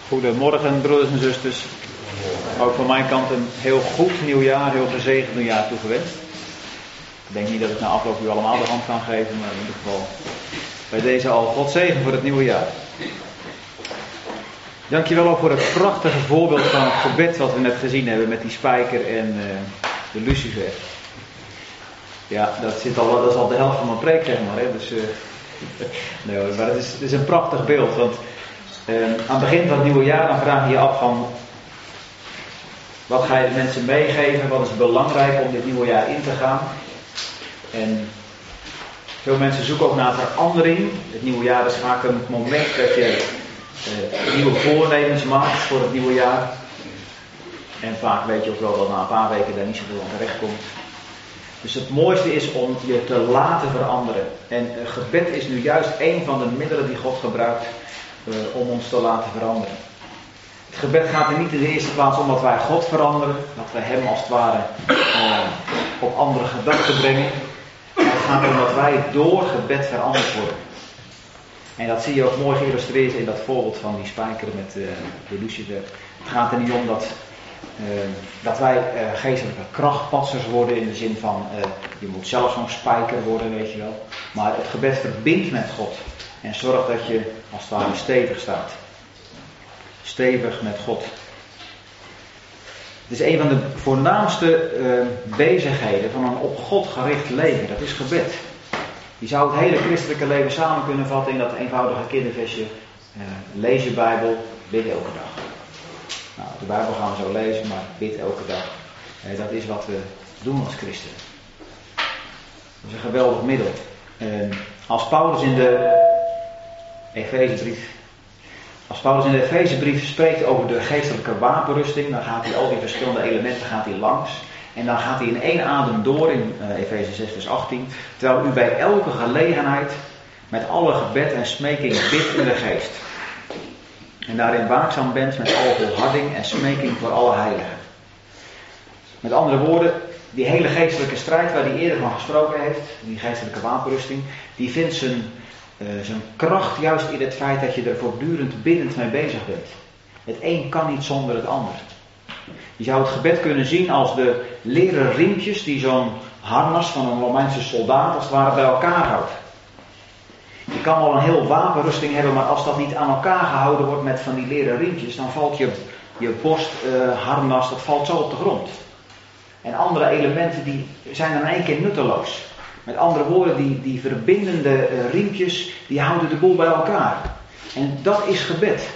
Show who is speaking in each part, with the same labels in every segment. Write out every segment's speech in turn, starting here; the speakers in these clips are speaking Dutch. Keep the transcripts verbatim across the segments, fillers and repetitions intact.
Speaker 1: Goedemorgen broeders en zusters. Ook van mijn kant een heel goed nieuwjaar, heel gezegend nieuwjaar toegewenst. Ik denk niet dat ik na afloop u allemaal de hand kan geven, maar in ieder geval bij deze al God zegen voor het nieuwe jaar. Dankjewel ook voor het prachtige voorbeeld van het gebed wat we net gezien hebben met die spijker en uh, de lucifer. Ja, dat, zit al, dat is al de helft van mijn preek, zeg maar. Hè? Dus, uh, nee hoor, maar het is, het is een prachtig beeld, want Uh, aan het begin van het nieuwe jaar dan vraag je je af van wat ga je de mensen meegeven, wat is belangrijk om dit nieuwe jaar in te gaan. En veel mensen zoeken ook naar verandering. Het nieuwe jaar is vaak een moment dat je uh, nieuwe voornemens maakt voor het nieuwe jaar. En vaak weet je ook wel dat na een paar weken daar niet zoveel aan terecht komt. Dus het mooiste is om je te laten veranderen. En uh, gebed is nu juist een van de middelen die God gebruikt Uh, om ons te laten veranderen. Het gebed gaat er niet in de eerste plaats om dat wij God veranderen, dat we hem als het ware uh, op andere gedachten brengen. Maar het gaat erom dat wij door gebed veranderd worden. En dat zie je ook mooi geïllustreerd in dat voorbeeld van die spijker met uh, de lucifer. Het gaat er niet om dat, uh, dat wij uh, geestelijke krachtpatsers worden in de zin van uh, je moet zelf zo'n spijker worden, weet je wel. Maar het gebed verbindt met God. En zorg dat je als het ware stevig staat. Stevig met God. Het is een van de voornaamste uh, bezigheden van een op God gericht leven. Dat is gebed. Je zou het hele christelijke leven samen kunnen vatten in dat eenvoudige kinderversje. Uh, lees je Bijbel, bid elke dag. Nou, de Bijbel gaan we zo lezen, maar bid elke dag. Uh, dat is wat we doen als christenen. Dat is een geweldig middel. Uh, als Paulus in de Efezebrief. Als Paulus in de Efezebrief spreekt over de geestelijke wapenrusting, dan gaat hij al die verschillende elementen gaat hij langs. En dan gaat hij in één adem door in uh, Efeze zes vers achttien. Terwijl u bij elke gelegenheid met alle gebed en smeking bidt in de geest. En daarin waakzaam bent met alle volharding en smeking voor alle heiligen. Met andere woorden, die hele geestelijke strijd waar hij eerder van gesproken heeft, die geestelijke wapenrusting, die vindt zijn Uh, zijn kracht juist in het feit dat je er voortdurend biddend mee bezig bent. Het een kan niet zonder het ander. Je zou het gebed kunnen zien als de leren riempjes die zo'n harnas van een Romeinse soldaat als het ware bij elkaar houdt. Je kan wel een heel wapenrusting hebben, maar als dat niet aan elkaar gehouden wordt met van die leren riempjes, dan valt je, je borstharnas, uh, dat valt zo op de grond. En andere elementen die zijn dan in één keer nutteloos. Met andere woorden, die, die verbindende uh, riempjes, die houden de boel bij elkaar. En dat is gebed.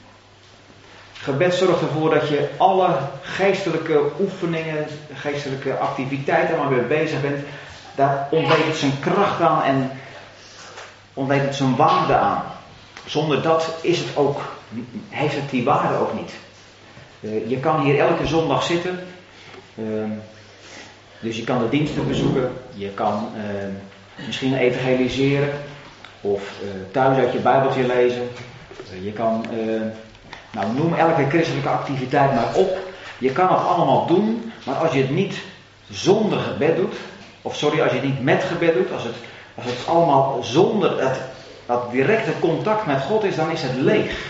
Speaker 1: Gebed zorgt ervoor dat je alle geestelijke oefeningen, geestelijke activiteiten waar je mee bezig bent, daar ontleent het zijn kracht aan en ontleent het zijn waarde aan. Zonder dat is het ook, heeft het die waarde ook niet. Uh, je kan hier elke zondag zitten. Uh, Dus je kan de diensten bezoeken, je kan uh, misschien evangeliseren of uh, thuis uit je Bijbeltje lezen. Uh, je kan, uh, nou noem elke christelijke activiteit maar op. Je kan het allemaal doen, maar als je het niet zonder gebed doet, of sorry, als je het niet met gebed doet, als het, als het allemaal zonder het, dat directe contact met God is, dan is het leeg.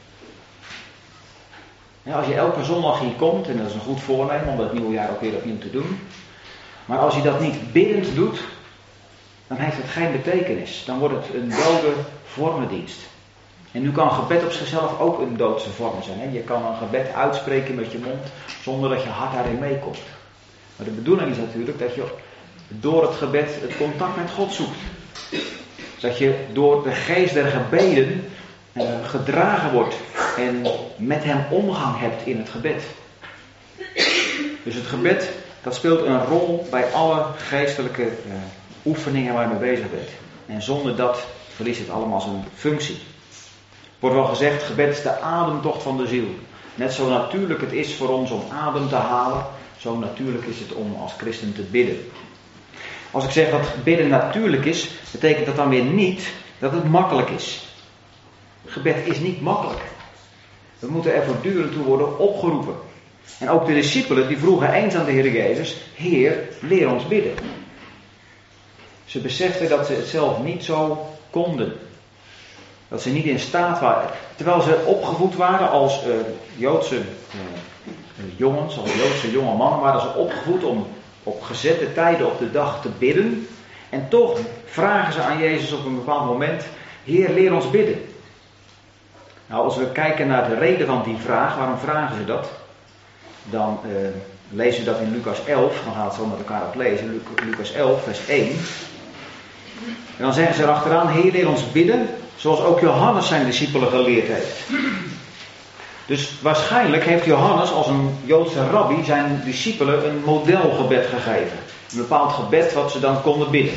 Speaker 1: Ja, als je elke zondag hier komt, en dat is een goed voornemen om dat nieuwe jaar ook weer opnieuw te doen. Maar als je dat niet biddend doet, dan heeft het geen betekenis. Dan wordt het een dode vormendienst. En nu kan gebed op zichzelf ook een doodse vorm zijn. Hè? Je kan een gebed uitspreken met je mond, zonder dat je hart daarin meekomt. Maar de bedoeling is natuurlijk dat je door het gebed het contact met God zoekt. Dat je door de geest der gebeden eh, gedragen wordt en met hem omgang hebt in het gebed. Dus het gebed, dat speelt een rol bij alle geestelijke uh, oefeningen waar je mee bezig bent. En zonder dat verliest het allemaal zijn functie. Wordt wel gezegd, gebed is de ademtocht van de ziel. Net zo natuurlijk het is voor ons om adem te halen, zo natuurlijk is het om als christen te bidden. Als ik zeg dat bidden natuurlijk is, betekent dat dan weer niet dat het makkelijk is. Gebed is niet makkelijk. We moeten er voortdurend toe worden opgeroepen. En ook de discipelen die vroegen eens aan de Heer Jezus, Heer, leer ons bidden. Ze beseften dat ze het zelf niet zo konden. Dat ze niet in staat waren, terwijl ze opgevoed waren als uh, Joodse uh, jongens, als Joodse jonge mannen, waren ze opgevoed om op gezette tijden op de dag te bidden. En toch vragen ze aan Jezus op een bepaald moment: Heer, leer ons bidden. Nou, als we kijken naar de reden van die vraag, waarom vragen ze dat? Dan uh, lezen we dat in Lucas elf, dan gaan we het zo met elkaar op lezen. Lucas elf, vers één. En dan zeggen ze erachteraan: Heer, leer ons bidden, zoals ook Johannes zijn discipelen geleerd heeft. Dus waarschijnlijk heeft Johannes als een Joodse rabbi zijn discipelen een modelgebed gegeven. Een bepaald gebed wat ze dan konden bidden.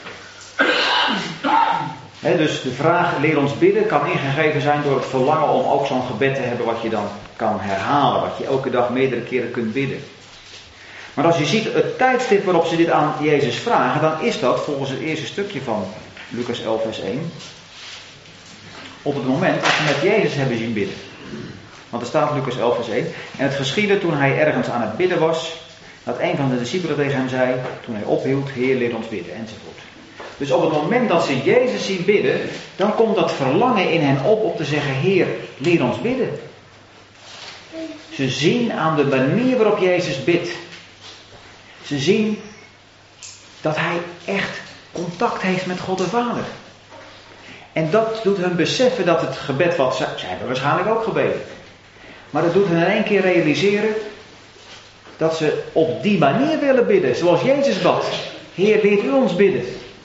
Speaker 1: He, dus de vraag leer ons bidden kan ingegeven zijn door het verlangen om ook zo'n gebed te hebben wat je dan kan herhalen. Wat je elke dag meerdere keren kunt bidden. Maar als je ziet het tijdstip waarop ze dit aan Jezus vragen, dan is dat volgens het eerste stukje van Lucas elf vers één. Op het moment dat ze met Jezus hebben zien bidden. Want er staat Lucas elf vers één. En het geschiedde toen hij ergens aan het bidden was, dat een van de discipelen tegen hem zei, toen hij ophield: Heer, leer ons bidden, enzovoort. Dus op het moment dat ze Jezus zien bidden, dan komt dat verlangen in hen op om te zeggen: Heer, leer ons bidden. Ze zien aan de manier waarop Jezus bidt. Ze zien dat hij echt contact heeft met God de Vader. En dat doet hen beseffen dat het gebed wat ze, ze hebben waarschijnlijk ook gebeden. Maar dat doet hen in één keer realiseren dat ze op die manier willen bidden, zoals Jezus bad. Heer, leert u ons bidden.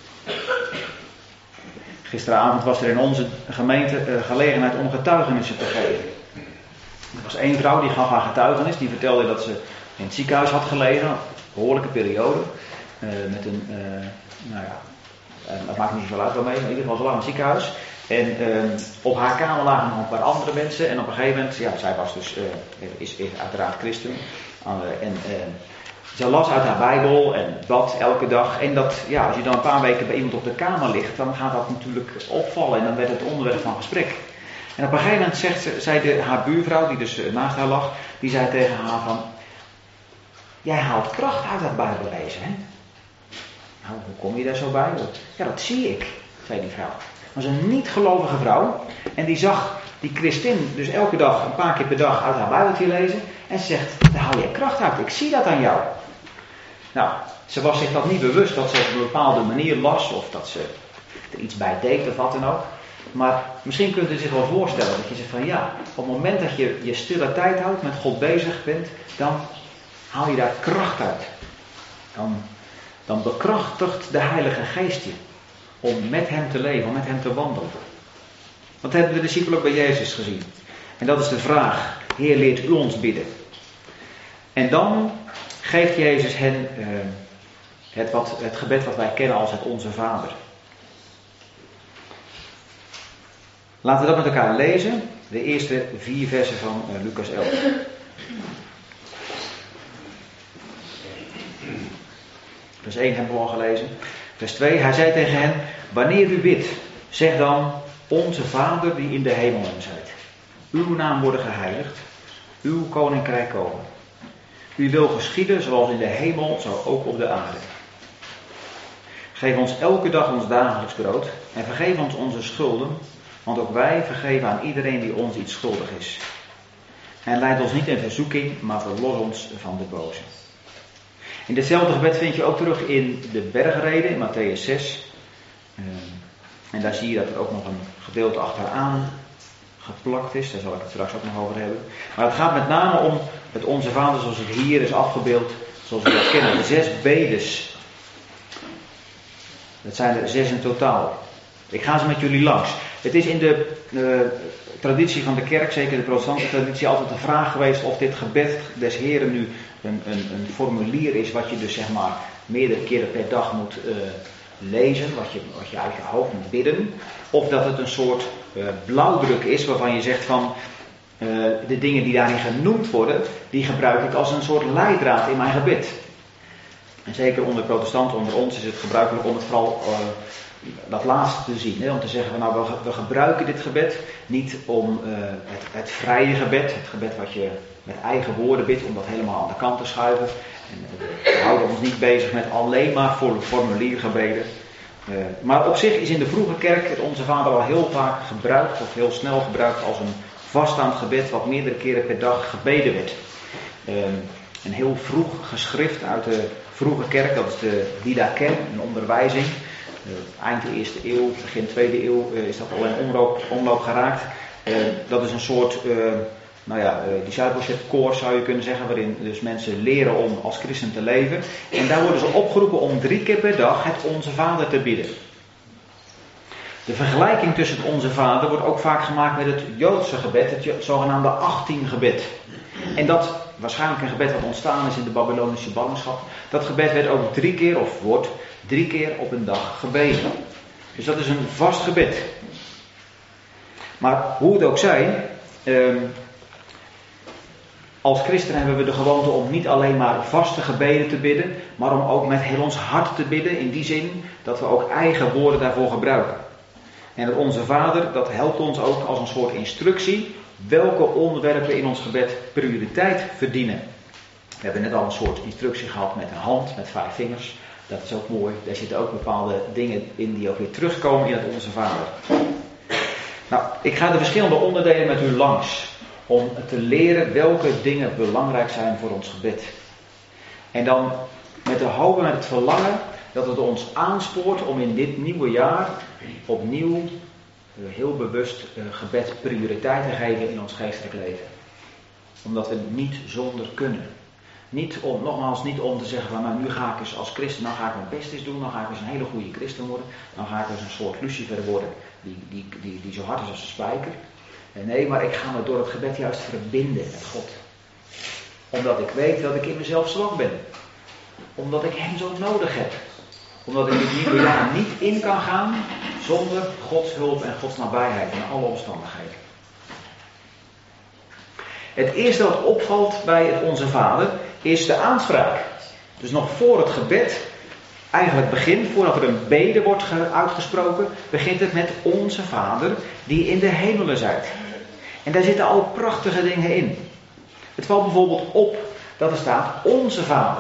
Speaker 1: Gisteravond was er in onze gemeente uh, gelegenheid om getuigenissen te geven. Er was één vrouw die gaf haar getuigenis. Die vertelde dat ze in het ziekenhuis had gelegen. Een behoorlijke periode. Uh, met een, uh, nou ja, uh, dat maakt niet zoveel uit waarmee. Maar in ieder geval, ze lag in het ziekenhuis. En uh, op haar kamer lagen nog een paar andere mensen. En op een gegeven moment, ja, zij was dus, uh, is, is uiteraard christen. Uh, en uh, ze las uit haar Bijbel en bad elke dag. En dat, ja, als je dan een paar weken bij iemand op de kamer ligt, dan gaat dat natuurlijk opvallen. En dan werd het onderwerp van gesprek. En op een gegeven moment zegt ze, zei de, haar buurvrouw, die dus naast haar lag, die zei tegen haar van: jij haalt kracht uit dat Bijbellezen, hè? Nou, hoe kom je daar zo bij? Ja, dat zie ik, zei die vrouw. Dat was een niet-gelovige vrouw. En die zag die christin dus elke dag, een paar keer per dag uit haar Bijbeltje lezen. En ze zegt: daar haal je kracht uit, ik zie dat aan jou. Nou, ze was zich dat niet bewust dat ze op een bepaalde manier las, of dat ze er iets bij deed of wat dan ook. Maar misschien kunt u zich wel voorstellen dat je zegt van ja, op het moment dat je je stille tijd houdt, met God bezig bent, dan haal je daar kracht uit. Dan, dan bekrachtigt de Heilige Geest je om met hem te leven, om met hem te wandelen. Dat hebben de discipelen ook bij Jezus gezien. En dat is de vraag: Heer, leert u ons bidden? En dan geeft Jezus hen uh, het, wat, het gebed wat wij kennen als het Onze Vader. Laten we dat met elkaar lezen. De eerste vier versen van uh, Lucas elf. Vers één hebben we al gelezen. Vers twee. Hij zei tegen hen: wanneer u bidt, zeg dan: Onze Vader die in de hemelen zijt. Uw naam worden geheiligd. Uw koninkrijk komen. Uw wil geschieden zoals in de hemel, zo ook op de aarde. Geef ons elke dag ons dagelijks brood. En vergeef ons onze schulden. Want ook wij vergeven aan iedereen die ons iets schuldig is. En leid ons niet in verzoeking, maar verlos ons van de boze. In ditzelfde gebed vind je ook terug in de bergrede, in Matthäus zes. En daar zie je dat er ook nog een gedeelte achteraan geplakt is. Daar zal ik het straks ook nog over hebben. Maar het gaat met name om het Onze Vader zoals het hier is afgebeeld. Zoals we dat kennen. De zes bedes. Dat zijn er zes in totaal. Ik ga ze met jullie langs. Het is in de uh, traditie van de kerk, zeker de protestantse traditie, altijd de vraag geweest of dit gebed des Heren nu een, een, een formulier is wat je dus zeg maar meerdere keren per dag moet uh, lezen, wat je, wat je uit je hoofd moet bidden. Of dat het een soort uh, blauwdruk is waarvan je zegt van uh, de dingen die daarin genoemd worden, die gebruik ik als een soort leidraad in mijn gebed. En zeker onder protestanten, onder ons, is het gebruikelijk om het vooral uh, dat laatste te zien. Hè? Om te zeggen, nou, we, we gebruiken dit gebed niet om uh, het, het vrije gebed, het gebed wat je met eigen woorden bidt, om dat helemaal aan de kant te schuiven. En, uh, we houden ons niet bezig met alleen maar formuliergebeden. Uh, maar op zich is in de vroege kerk het Onze Vader al heel vaak gebruikt, of heel snel gebruikt als een vaststaand gebed wat meerdere keren per dag gebeden werd. Uh, een heel vroeg geschrift uit de vroege kerk, dat is de Didache, een onderwijzing. Uh, eind de eerste eeuw, begin tweede eeuw uh, is dat al in omloop, omloop geraakt. Uh, dat is een soort uh, nou ja, uh, discipleship course zou je kunnen zeggen, waarin dus mensen leren om als christen te leven. En daar worden ze opgeroepen om drie keer per dag het Onze Vader te bidden. De vergelijking tussen het Onze Vader wordt ook vaak gemaakt met het Joodse gebed, het zogenaamde achttien gebed. En dat, waarschijnlijk een gebed wat ontstaan is in de Babylonische ballingschap, dat gebed werd ook drie keer, of wordt drie keer op een dag gebeden. Dus dat is een vast gebed. Maar hoe het ook zij, eh, als christen hebben we de gewoonte om niet alleen maar vaste gebeden te bidden, maar om ook met heel ons hart te bidden, in die zin dat we ook eigen woorden daarvoor gebruiken. En het Onze Vader, dat helpt ons ook als een soort instructie welke onderwerpen in ons gebed prioriteit verdienen. We hebben net al een soort instructie gehad met een hand, met vijf vingers. Dat is ook mooi. Daar zitten ook bepaalde dingen in die ook weer terugkomen in het Onze Vader. Nou, ik ga de verschillende onderdelen met u langs. Om te leren welke dingen belangrijk zijn voor ons gebed. En dan met de hoop en met het verlangen dat het ons aanspoort om in dit nieuwe jaar opnieuw heel bewust gebed prioriteit te geven in ons geestelijk leven. Omdat we niet zonder kunnen. Niet om, nogmaals, niet om te zeggen van nou nu ga ik eens als christen, nou ga ik mijn best eens doen, dan ga ik eens een hele goede christen worden. Dan ga ik eens een soort Lucifer worden die, die, die, die zo hard is als een spijker. Nee, maar ik ga me door het gebed juist verbinden met God. Omdat ik weet dat ik in mezelf zwak ben. Omdat ik hem zo nodig heb. Omdat ik dit nieuwe jaar niet in kan gaan zonder Gods hulp en Gods nabijheid in alle omstandigheden. Het eerste wat opvalt bij het Onze Vader is de aanspraak. Dus nog voor het gebed, eigenlijk begint, voordat er een bede wordt uitgesproken, begint het met Onze Vader die in de hemelen zijt. En daar zitten al prachtige dingen in. Het valt bijvoorbeeld op dat er staat Onze Vader.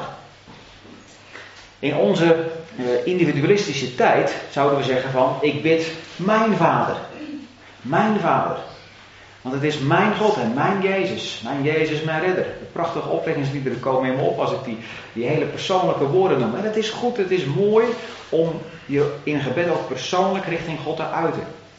Speaker 1: In onze uh, individualistische tijd zouden we zeggen van ik bid mijn Vader. Mijn Vader. Want het is mijn God en mijn Jezus. Mijn Jezus, mijn redder. De prachtige opwekkingsliederen komen in me op als ik die, die hele persoonlijke woorden noem. En het is goed, het is mooi om je in gebed ook persoonlijk richting God te uiten.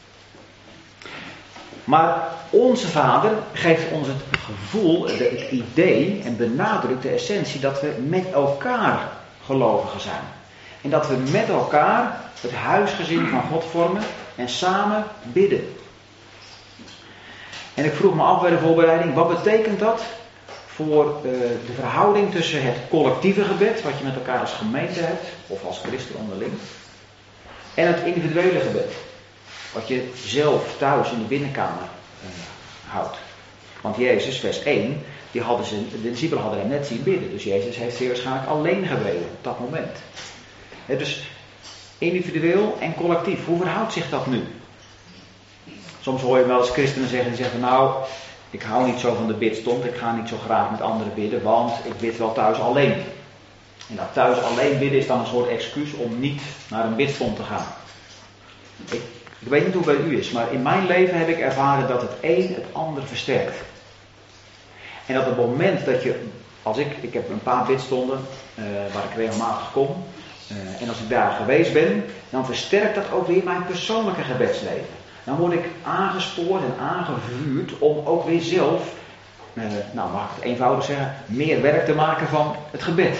Speaker 1: Maar Onze Vader geeft ons het gevoel, het idee en benadrukt de essentie dat we met elkaar gelovigen zijn. En dat we met elkaar het huisgezin van God vormen en samen bidden. En ik vroeg me af bij de voorbereiding, wat betekent dat voor uh, de verhouding tussen het collectieve gebed, wat je met elkaar als gemeente hebt, of als christen onderling, en het individuele gebed, wat je zelf thuis in de binnenkamer uh, houdt. Want Jezus, vers één, die hadden ze, de discipelen hadden hem net zien bidden, dus Jezus heeft zeer waarschijnlijk alleen gebeden op dat moment. He, dus individueel en collectief, hoe verhoudt zich dat nu? Soms hoor je wel eens christenen zeggen, die zeggen nou, ik hou niet zo van de bidstond, ik ga niet zo graag met anderen bidden, want ik bid wel thuis alleen. En dat thuis alleen bidden is dan een soort excuus om niet naar een bidstond te gaan. Ik, ik weet niet hoe het bij u is, maar in mijn leven heb ik ervaren dat het een het ander versterkt. En dat op het moment dat je, als ik, ik heb een paar bidstonden uh, waar ik regelmatig kom, uh, en als ik daar geweest ben, dan versterkt dat ook weer mijn persoonlijke gebedsleven. Dan word ik aangespoord en aangevuurd om ook weer zelf, uh, nou mag ik het eenvoudig zeggen, meer werk te maken van het gebed.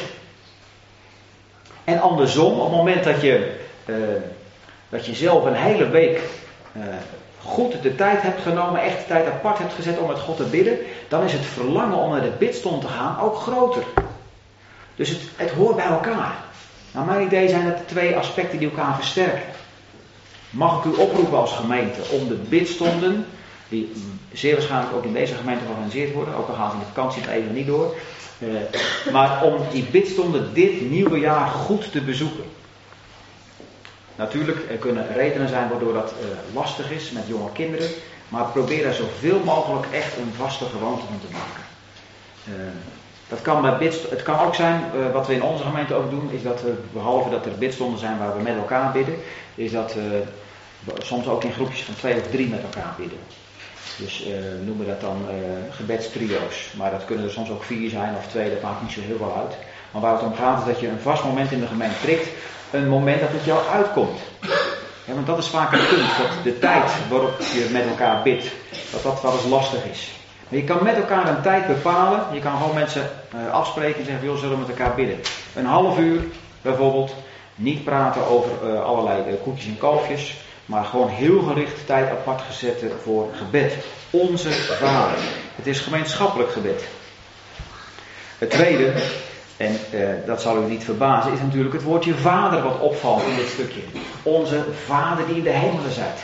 Speaker 1: En andersom, op het moment dat je, uh, dat je zelf een hele week uh, goed de tijd hebt genomen, echt de tijd apart hebt gezet om met God te bidden, dan is het verlangen om naar de bidstond te gaan ook groter. Dus het, het hoort bij elkaar. Naar mijn idee zijn het twee aspecten die elkaar versterken. Mag ik u oproepen als gemeente om de bidstonden, die zeer waarschijnlijk ook in deze gemeente georganiseerd worden, ook al gaan ze in de vakantie het even niet door, uh, maar om die bidstonden dit nieuwe jaar goed te bezoeken. Natuurlijk, er kunnen redenen zijn waardoor dat uh, lastig is met jonge kinderen, maar probeer er zoveel mogelijk echt een vaste gewoonte van te maken. Uh, Dat kan bij bidst- het kan ook zijn, uh, wat we in onze gemeente ook doen, is dat we, behalve dat er bidstonden zijn waar we met elkaar bidden, is dat uh, we soms ook in groepjes van twee of drie met elkaar bidden. Dus uh, noemen we dat dan uh, gebedstrio's. Maar dat kunnen er soms ook vier zijn of twee, dat maakt niet zo heel veel uit. Maar waar het om gaat is dat je een vast moment in de gemeente prikt, een moment dat het jou uitkomt. Ja, want dat is vaak een punt, dat de tijd waarop je met elkaar bidt, dat dat wel eens lastig is. Maar je kan met elkaar een tijd bepalen, je kan gewoon mensen uh, afspreken en zeggen, joh, zullen we met elkaar bidden. Een half uur bijvoorbeeld, niet praten over uh, allerlei uh, koetjes en kalfjes, maar gewoon heel gericht tijd apart gezet voor gebed. Onze Vader. Het is gemeenschappelijk gebed. Het tweede, en uh, dat zal u niet verbazen, is natuurlijk het woordje Vader wat opvalt in dit stukje. Onze Vader die in de hemelen zijt.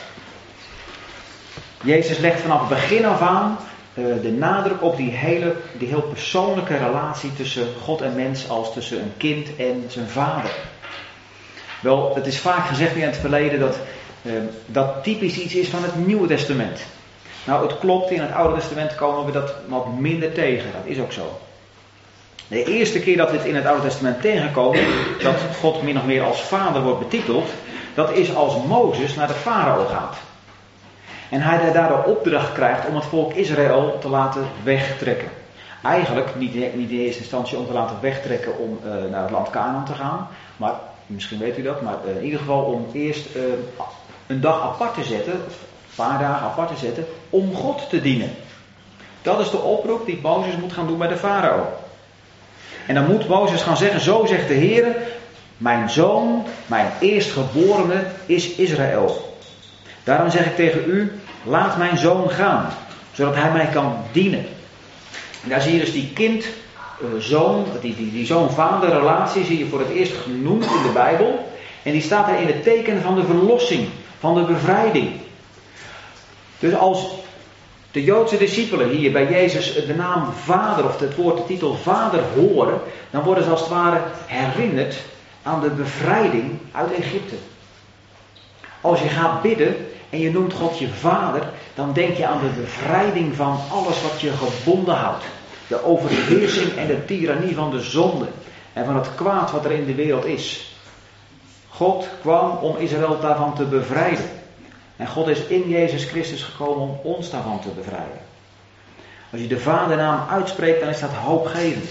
Speaker 1: Jezus legt vanaf het begin af aan uh, de nadruk op die hele, die heel persoonlijke relatie tussen God en mens als tussen een kind en zijn vader. Wel, het is vaak gezegd in het verleden dat uh, dat typisch iets is van het Nieuwe Testament. Nou, het klopt, in het Oude Testament komen we dat wat minder tegen, dat is ook zo. De eerste keer dat we het in het Oude Testament tegenkomen, dat God min of meer als vader wordt betiteld, dat is als Mozes naar de farao gaat. En hij daar de opdracht krijgt om het volk Israël te laten wegtrekken. Eigenlijk niet, niet in eerste instantie om te laten wegtrekken om uh, naar het land Kanaan te gaan. Maar, misschien weet u dat, maar uh, in ieder geval om eerst uh, een dag apart te zetten, een paar dagen apart te zetten, om God te dienen. Dat is de oproep die Mozes moet gaan doen bij de farao. En dan moet Mozes gaan zeggen, zo zegt de Heer, mijn zoon, mijn eerstgeborene is Israël. Daarom zeg ik tegen u, laat mijn zoon gaan, zodat hij mij kan dienen. En daar zie je dus die kind-zoon, die, die, die zoon-vader relatie zie je voor het eerst genoemd in de Bijbel. En die staat er in het teken van de verlossing, van de bevrijding. Dus als de Joodse discipelen hier bij Jezus de naam vader of het woord, de titel vader horen, dan worden ze als het ware herinnerd aan de bevrijding uit Egypte. Als je gaat bidden en je noemt God je vader, dan denk je aan de bevrijding van alles wat je gebonden houdt. De overheersing en de tirannie van de zonde en van het kwaad wat er in de wereld is. God kwam om Israël daarvan te bevrijden. En God is in Jezus Christus gekomen om ons daarvan te bevrijden. Als je de vadernaam uitspreekt, dan is dat hoopgevend.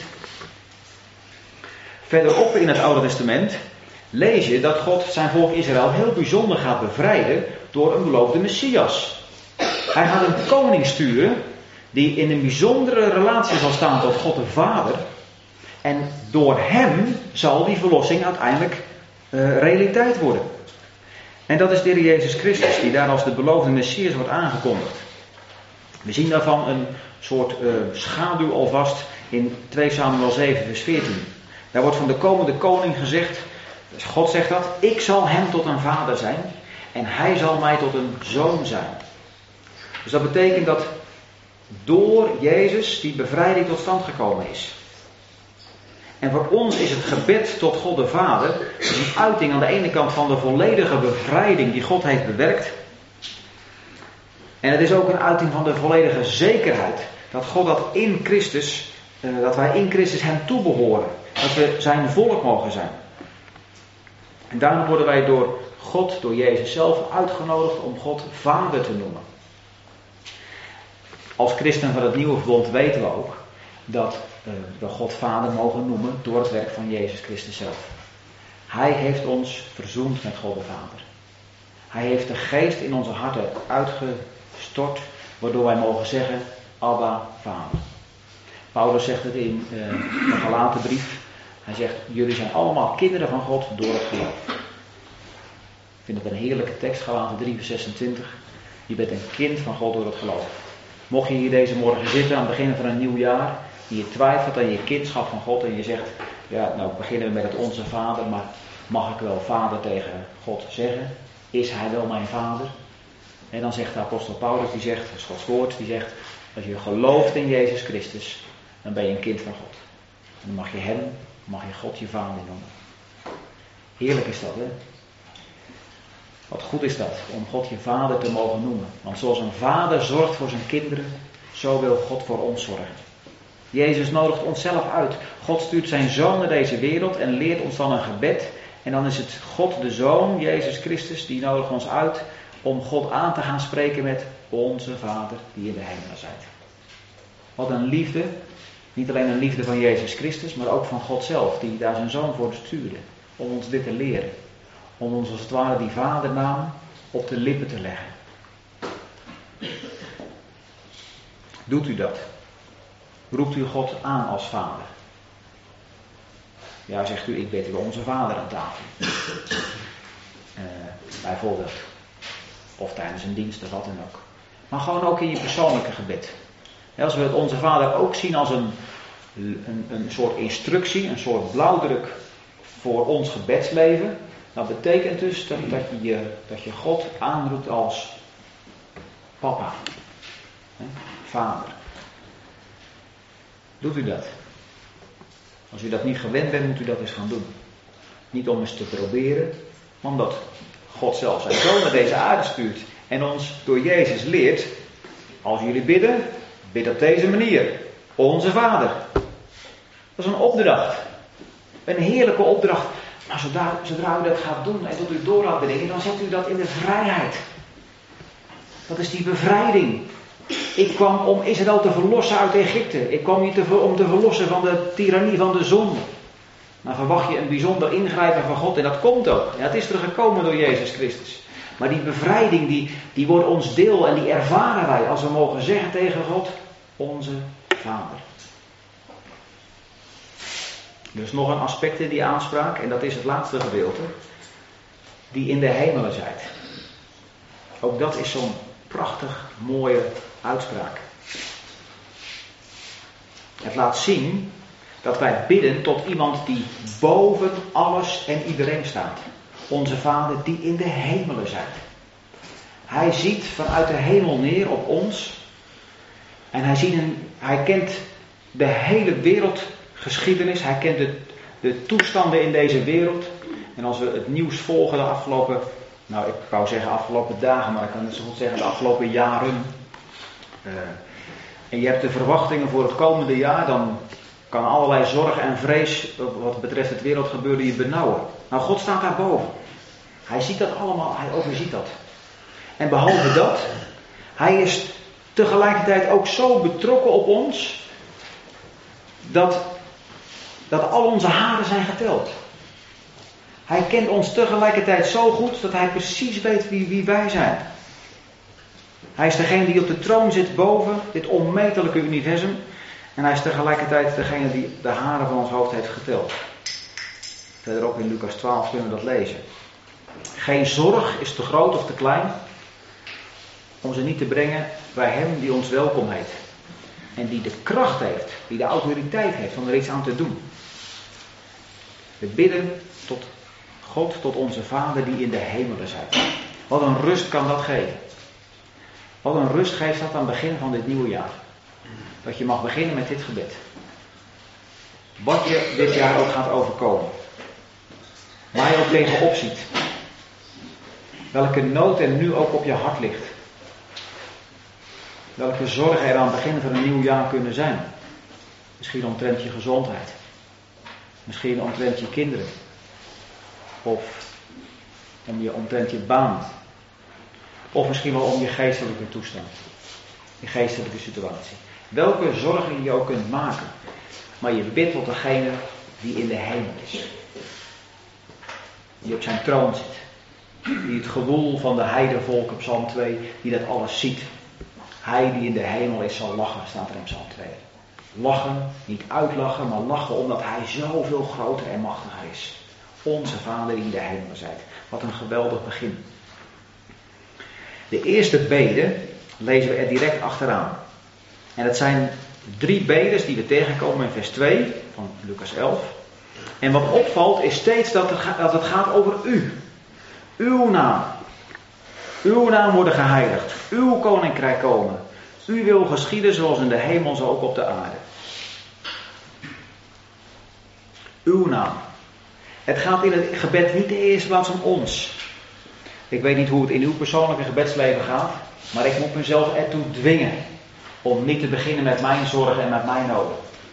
Speaker 1: Verderop in het Oude Testament lees je dat God zijn volk Israël heel bijzonder gaat bevrijden door een beloofde Messias. Hij gaat een koning sturen die in een bijzondere relatie zal staan tot God de Vader. En door hem zal die verlossing uiteindelijk uh, realiteit worden. En dat is de Heer Jezus Christus, die daar als de beloofde Messias wordt aangekondigd. We zien daarvan een soort uh, schaduw alvast in twee Samuel zeven vers veertien. Daar wordt van de komende koning gezegd, dus God zegt dat, ik zal hem tot een vader zijn en hij zal mij tot een zoon zijn. Dus dat betekent dat door Jezus die bevrijding tot stand gekomen is. En voor ons is het gebed tot God de Vader een uiting aan de ene kant van de volledige bevrijding die God heeft bewerkt. En het is ook een uiting van de volledige zekerheid dat God dat in Christus, dat wij in Christus hem toebehoren. Dat we zijn volk mogen zijn. En daarom worden wij door God, door Jezus zelf uitgenodigd om God Vader te noemen. Als christen van het nieuwe verbond weten we ook dat uh, we God Vader mogen noemen door het werk van Jezus Christus zelf. Hij heeft ons verzoend met God de Vader. Hij heeft de geest in onze harten uitgestort, waardoor wij mogen zeggen, Abba, Vader. Paulus zegt het in uh, de Galatenbrief. Hij zegt, jullie zijn allemaal kinderen van God door het geloof. Ik vind het een heerlijke tekst, Galaten drie vers zesentwintig. Je bent een kind van God door het geloof. Mocht je hier deze morgen zitten aan het begin van een nieuw jaar, en je twijfelt aan je kindschap van God en je zegt, ja, nou beginnen we met het Onze Vader, maar mag ik wel Vader tegen God zeggen? Is Hij wel mijn Vader? En dan zegt de apostel Paulus, die zegt, dat is Gods woord, die zegt, als je gelooft in Jezus Christus, dan ben je een kind van God. En dan mag je Hem, mag je God je Vader noemen. Heerlijk is dat, hè? Wat goed is dat, om God je Vader te mogen noemen. Want zoals een vader zorgt voor zijn kinderen, zo wil God voor ons zorgen. Jezus nodigt onszelf uit. God stuurt zijn Zoon naar deze wereld en leert ons dan een gebed. En dan is het God de Zoon, Jezus Christus, die nodigt ons uit om God aan te gaan spreken met onze Vader die in de hemelen zijt. Wat een liefde. Niet alleen een liefde van Jezus Christus, maar ook van God zelf, die daar zijn Zoon voor stuurde. Om ons dit te leren. Om ons als het ware die vadernaam op de lippen te leggen. Doet u dat? Roept u God aan als vader? Ja, zegt u, ik bid u onze vader aan tafel. Uh, bijvoorbeeld. Of tijdens een dienst of wat dan ook. Maar gewoon ook in je persoonlijke gebed. Als we het onze vader ook zien als een, een, een soort instructie, een soort blauwdruk voor ons gebedsleven. Dat betekent dus dat, dat, je, dat je God aanroept als papa. Hè, vader. Doet u dat? Als u dat niet gewend bent, moet u dat eens gaan doen. Niet om eens te proberen, maar omdat God zelf zijn Zoon naar deze aarde stuurt en ons door Jezus leert, als jullie bidden, bid op deze manier. Onze Vader. Dat is een opdracht. Een heerlijke opdracht. Maar zodra, zodra u dat gaat doen en tot u door laat brengen, dan zet u dat in de vrijheid. Dat is die bevrijding. Ik kwam om Israël te verlossen uit Egypte. Ik kwam hier te, om te verlossen van de tirannie van de zonde. Dan verwacht je een bijzonder ingrijpen van God. En dat komt ook. Ja, het is er gekomen door Jezus Christus. Maar die bevrijding, die, die wordt ons deel. En die ervaren wij als we mogen zeggen tegen God, onze Vader. Er is nog een aspect in die aanspraak. En dat is het laatste gedeelte. Die in de hemelen zijt. Ook dat is zo'n prachtig mooie uitspraak. Het laat zien dat wij bidden tot iemand die boven alles en iedereen staat. Onze Vader die in de hemelen zijt. Hij ziet vanuit de hemel neer op ons. En hij, ziet een, hij kent de hele wereldgeschiedenis. Hij kent de, de toestanden in deze wereld. En als we het nieuws volgen de afgelopen, nou ik wou zeggen afgelopen dagen, maar ik kan het zo goed zeggen de afgelopen jaren. Uh, en je hebt de verwachtingen voor het komende jaar, dan kan allerlei zorg en vrees wat betreft het wereldgebeuren je benauwen. Nou, God staat daarboven. Hij ziet dat allemaal, hij overziet dat. En behalve dat, hij is tegelijkertijd ook zo betrokken op ons, dat, dat al onze haren zijn geteld. Hij kent ons tegelijkertijd zo goed, dat hij precies weet wie, wie wij zijn. Hij is degene die op de troon zit boven dit onmetelijke universum. En hij is tegelijkertijd degene die de haren van ons hoofd heeft geteld. Verderop in Lucas twaalf kunnen we dat lezen. Geen zorg is te groot of te klein om ze niet te brengen bij hem die ons welkom heet. En die de kracht heeft, die de autoriteit heeft om er iets aan te doen. We bidden tot God, tot onze Vader die in de hemelen zijt. Wat een rust kan dat geven. Wat een rust geeft dat aan het begin van dit nieuwe jaar. Dat je mag beginnen met dit gebed. Wat je dit jaar ook gaat overkomen. Waar je ook tegenop ziet. Welke nood er nu ook op je hart ligt. Welke zorgen er aan het begin van een nieuw jaar kunnen zijn. Misschien omtrent je gezondheid. Misschien omtrent je kinderen. Of om je, omtrent je baan. Of misschien wel om je geestelijke toestand. Je geestelijke situatie. Welke zorgen je ook kunt maken. Maar je bidt tot degene die in de hemel is. Die op zijn troon zit. Die het gewoel van de heidenvolken, Psalm twee, die dat alles ziet. Hij die in de hemel is zal lachen, staat er in Psalm twee. Lachen, niet uitlachen, maar lachen omdat hij zoveel groter en machtiger is. Onze Vader die in de hemel zijt. Wat een geweldig begin. De eerste bede lezen we er direct achteraan. En dat zijn drie bedes die we tegenkomen in vers twee van Lucas elf. En wat opvalt is steeds dat het, gaat, dat het gaat over u. Uw naam. Uw naam worden geheiligd. Uw koninkrijk komen. U wil geschieden zoals in de hemel zo ook op de aarde. Uw naam. Het gaat in het gebed niet in de eerste plaats om ons. Ik weet niet hoe het in uw persoonlijke gebedsleven gaat. Maar ik moet mezelf ertoe dwingen. Om niet te beginnen met mijn zorgen en met mijn noden.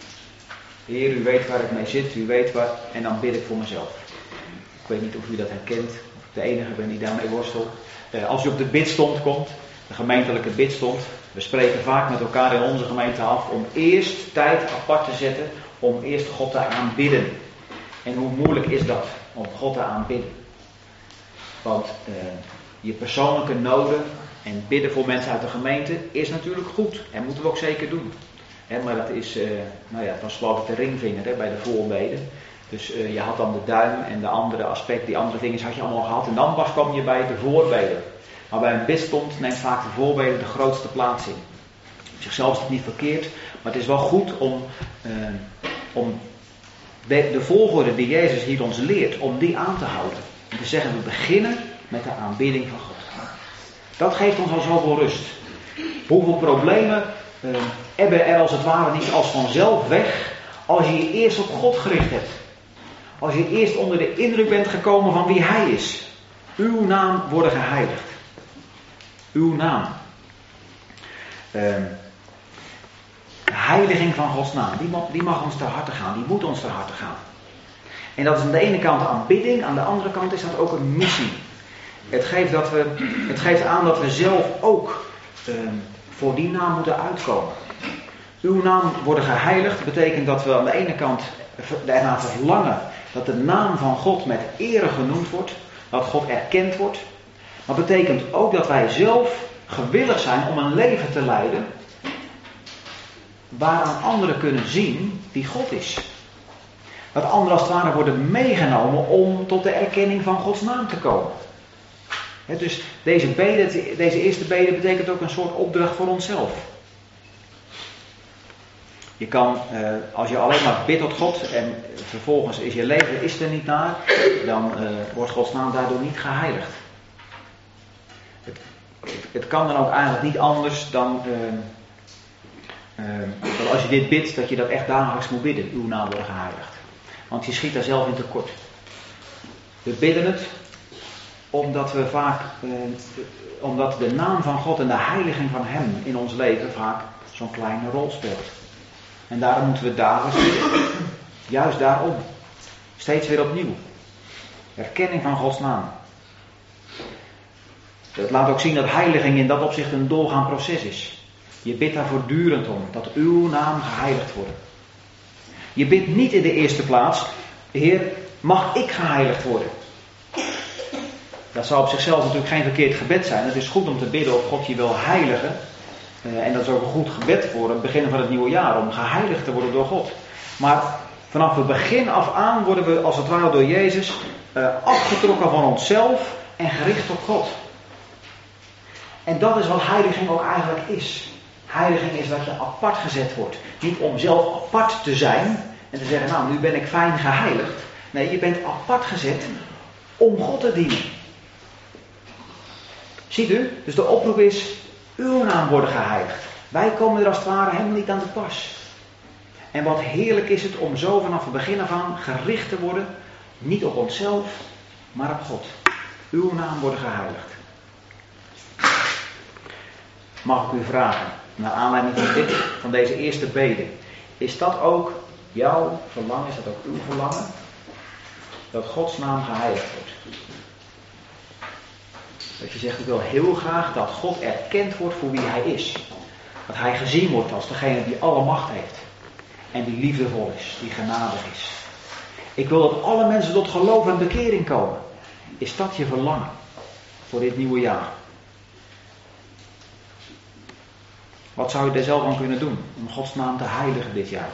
Speaker 1: Heer, u weet waar ik mee zit, u weet waar... En dan bid ik voor mezelf. Ik weet niet of u dat herkent, of ik de enige ben die daarmee worstelt. Uh, als u op de bidstond komt, de gemeentelijke bidstond. We spreken vaak met elkaar in onze gemeente af om eerst tijd apart te zetten om eerst God te aanbidden. En hoe moeilijk is dat, om God te aanbidden? Want uh, je persoonlijke noden en bidden voor mensen uit de gemeente is natuurlijk goed. En moeten we ook zeker doen. He, maar dat is, uh, nou ja, het was geloof ik de ringvinger he, bij de voorbeden. Dus uh, je had dan de duim en de andere aspect, die andere vingers had je allemaal gehad. En dan pas kwam je bij de voorbeden. Maar bij een bidstond neemt vaak de voorbeden de grootste plaats in. Op zichzelf is het niet verkeerd, maar het is wel goed om, uh, om de, de volgorde die Jezus hier ons leert, om die aan te houden. En te zeggen, we beginnen met de aanbidding van God. Dat geeft ons al zoveel rust. Hoeveel problemen uh, ebben er als het ware niet als vanzelf weg, als je je eerst op God gericht hebt. Als je eerst onder de indruk bent gekomen van wie Hij is. Uw naam worden geheiligd. Uw naam. Uh, de heiliging van Gods naam, die mag, die mag ons ter harte gaan, die moet ons ter harte gaan. En dat is aan de ene kant aanbidding, aan de andere kant is dat ook een missie. Het geeft, dat we, het geeft aan dat we zelf ook uh, voor die naam moeten uitkomen. Uw naam worden geheiligd betekent dat we aan de ene kant ernaar verlangen dat de naam van God met ere genoemd wordt, dat God erkend wordt. Maar betekent ook dat wij zelf gewillig zijn om een leven te leiden waaraan anderen kunnen zien wie God is. Dat anderen als het ware worden meegenomen om tot de erkenning van Gods naam te komen. He, dus deze bede, deze eerste bede betekent ook een soort opdracht voor onszelf. Je kan, uh, als je alleen maar bidt tot God en vervolgens is je leven is er niet naar, dan uh, wordt Gods naam daardoor niet geheiligd. Het, het, het kan dan ook eigenlijk niet anders dan, uh, uh, dat als je dit bidt, dat je dat echt dagelijks moet bidden, uw naam wordt geheiligd. Want je schiet daar zelf in tekort. We bidden het omdat we vaak, uh, omdat de naam van God en de heiliging van Hem in ons leven vaak zo'n kleine rol speelt. En daarom moeten we dagelijks bidden. Juist daarom. Steeds weer opnieuw. Erkenning van Gods naam. Het laat ook zien dat heiliging in dat opzicht een doorgaand proces is. Je bidt daar voortdurend om. Dat uw naam geheiligd wordt. Je bidt niet in de eerste plaats. Heer, mag ik geheiligd worden? Dat zou op zichzelf natuurlijk geen verkeerd gebed zijn. Het is goed om te bidden of God je wil heiligen. Uh, en dat is ook een goed gebed voor het begin van het nieuwe jaar. Om geheiligd te worden door God. Maar vanaf het begin af aan worden we als het ware door Jezus uh, afgetrokken van onszelf en gericht op God. En dat is wat heiliging ook eigenlijk is. Heiliging is dat je apart gezet wordt. Niet om zelf apart te zijn en te zeggen, nou nu ben ik fijn geheiligd. Nee, je bent apart gezet om God te dienen. Ziet u? Dus de oproep is, uw naam worden geheiligd. Wij komen er als het ware helemaal niet aan te pas. En wat heerlijk is het om zo vanaf het begin af aan gericht te worden, niet op onszelf, maar op God. Uw naam worden geheiligd. Mag ik u vragen, naar aanleiding van, dit, van deze eerste bede, is dat ook jouw verlangen, is dat ook uw verlangen? Dat Gods naam geheiligd wordt. Dat je zegt, ik wil heel graag dat God erkend wordt voor wie Hij is. Dat Hij gezien wordt als degene die alle macht heeft. En die liefdevol is, die genadig is. Ik wil dat alle mensen tot geloof en bekering komen. Is dat je verlangen voor dit nieuwe jaar? Wat zou je er zelf aan kunnen doen om Gods naam te heiligen dit jaar?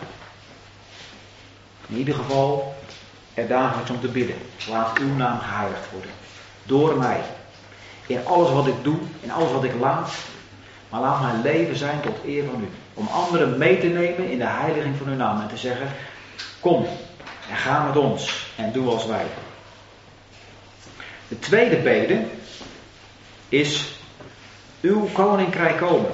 Speaker 1: In ieder geval er dagelijks om te bidden. Laat uw naam geheiligd worden. Door mij. In alles wat ik doe, in alles wat ik laat. Maar laat mijn leven zijn tot eer van u. Om anderen mee te nemen in de heiliging van uw naam. En te zeggen, kom en ga met ons en doe als wij. De tweede bede is uw koninkrijk komen.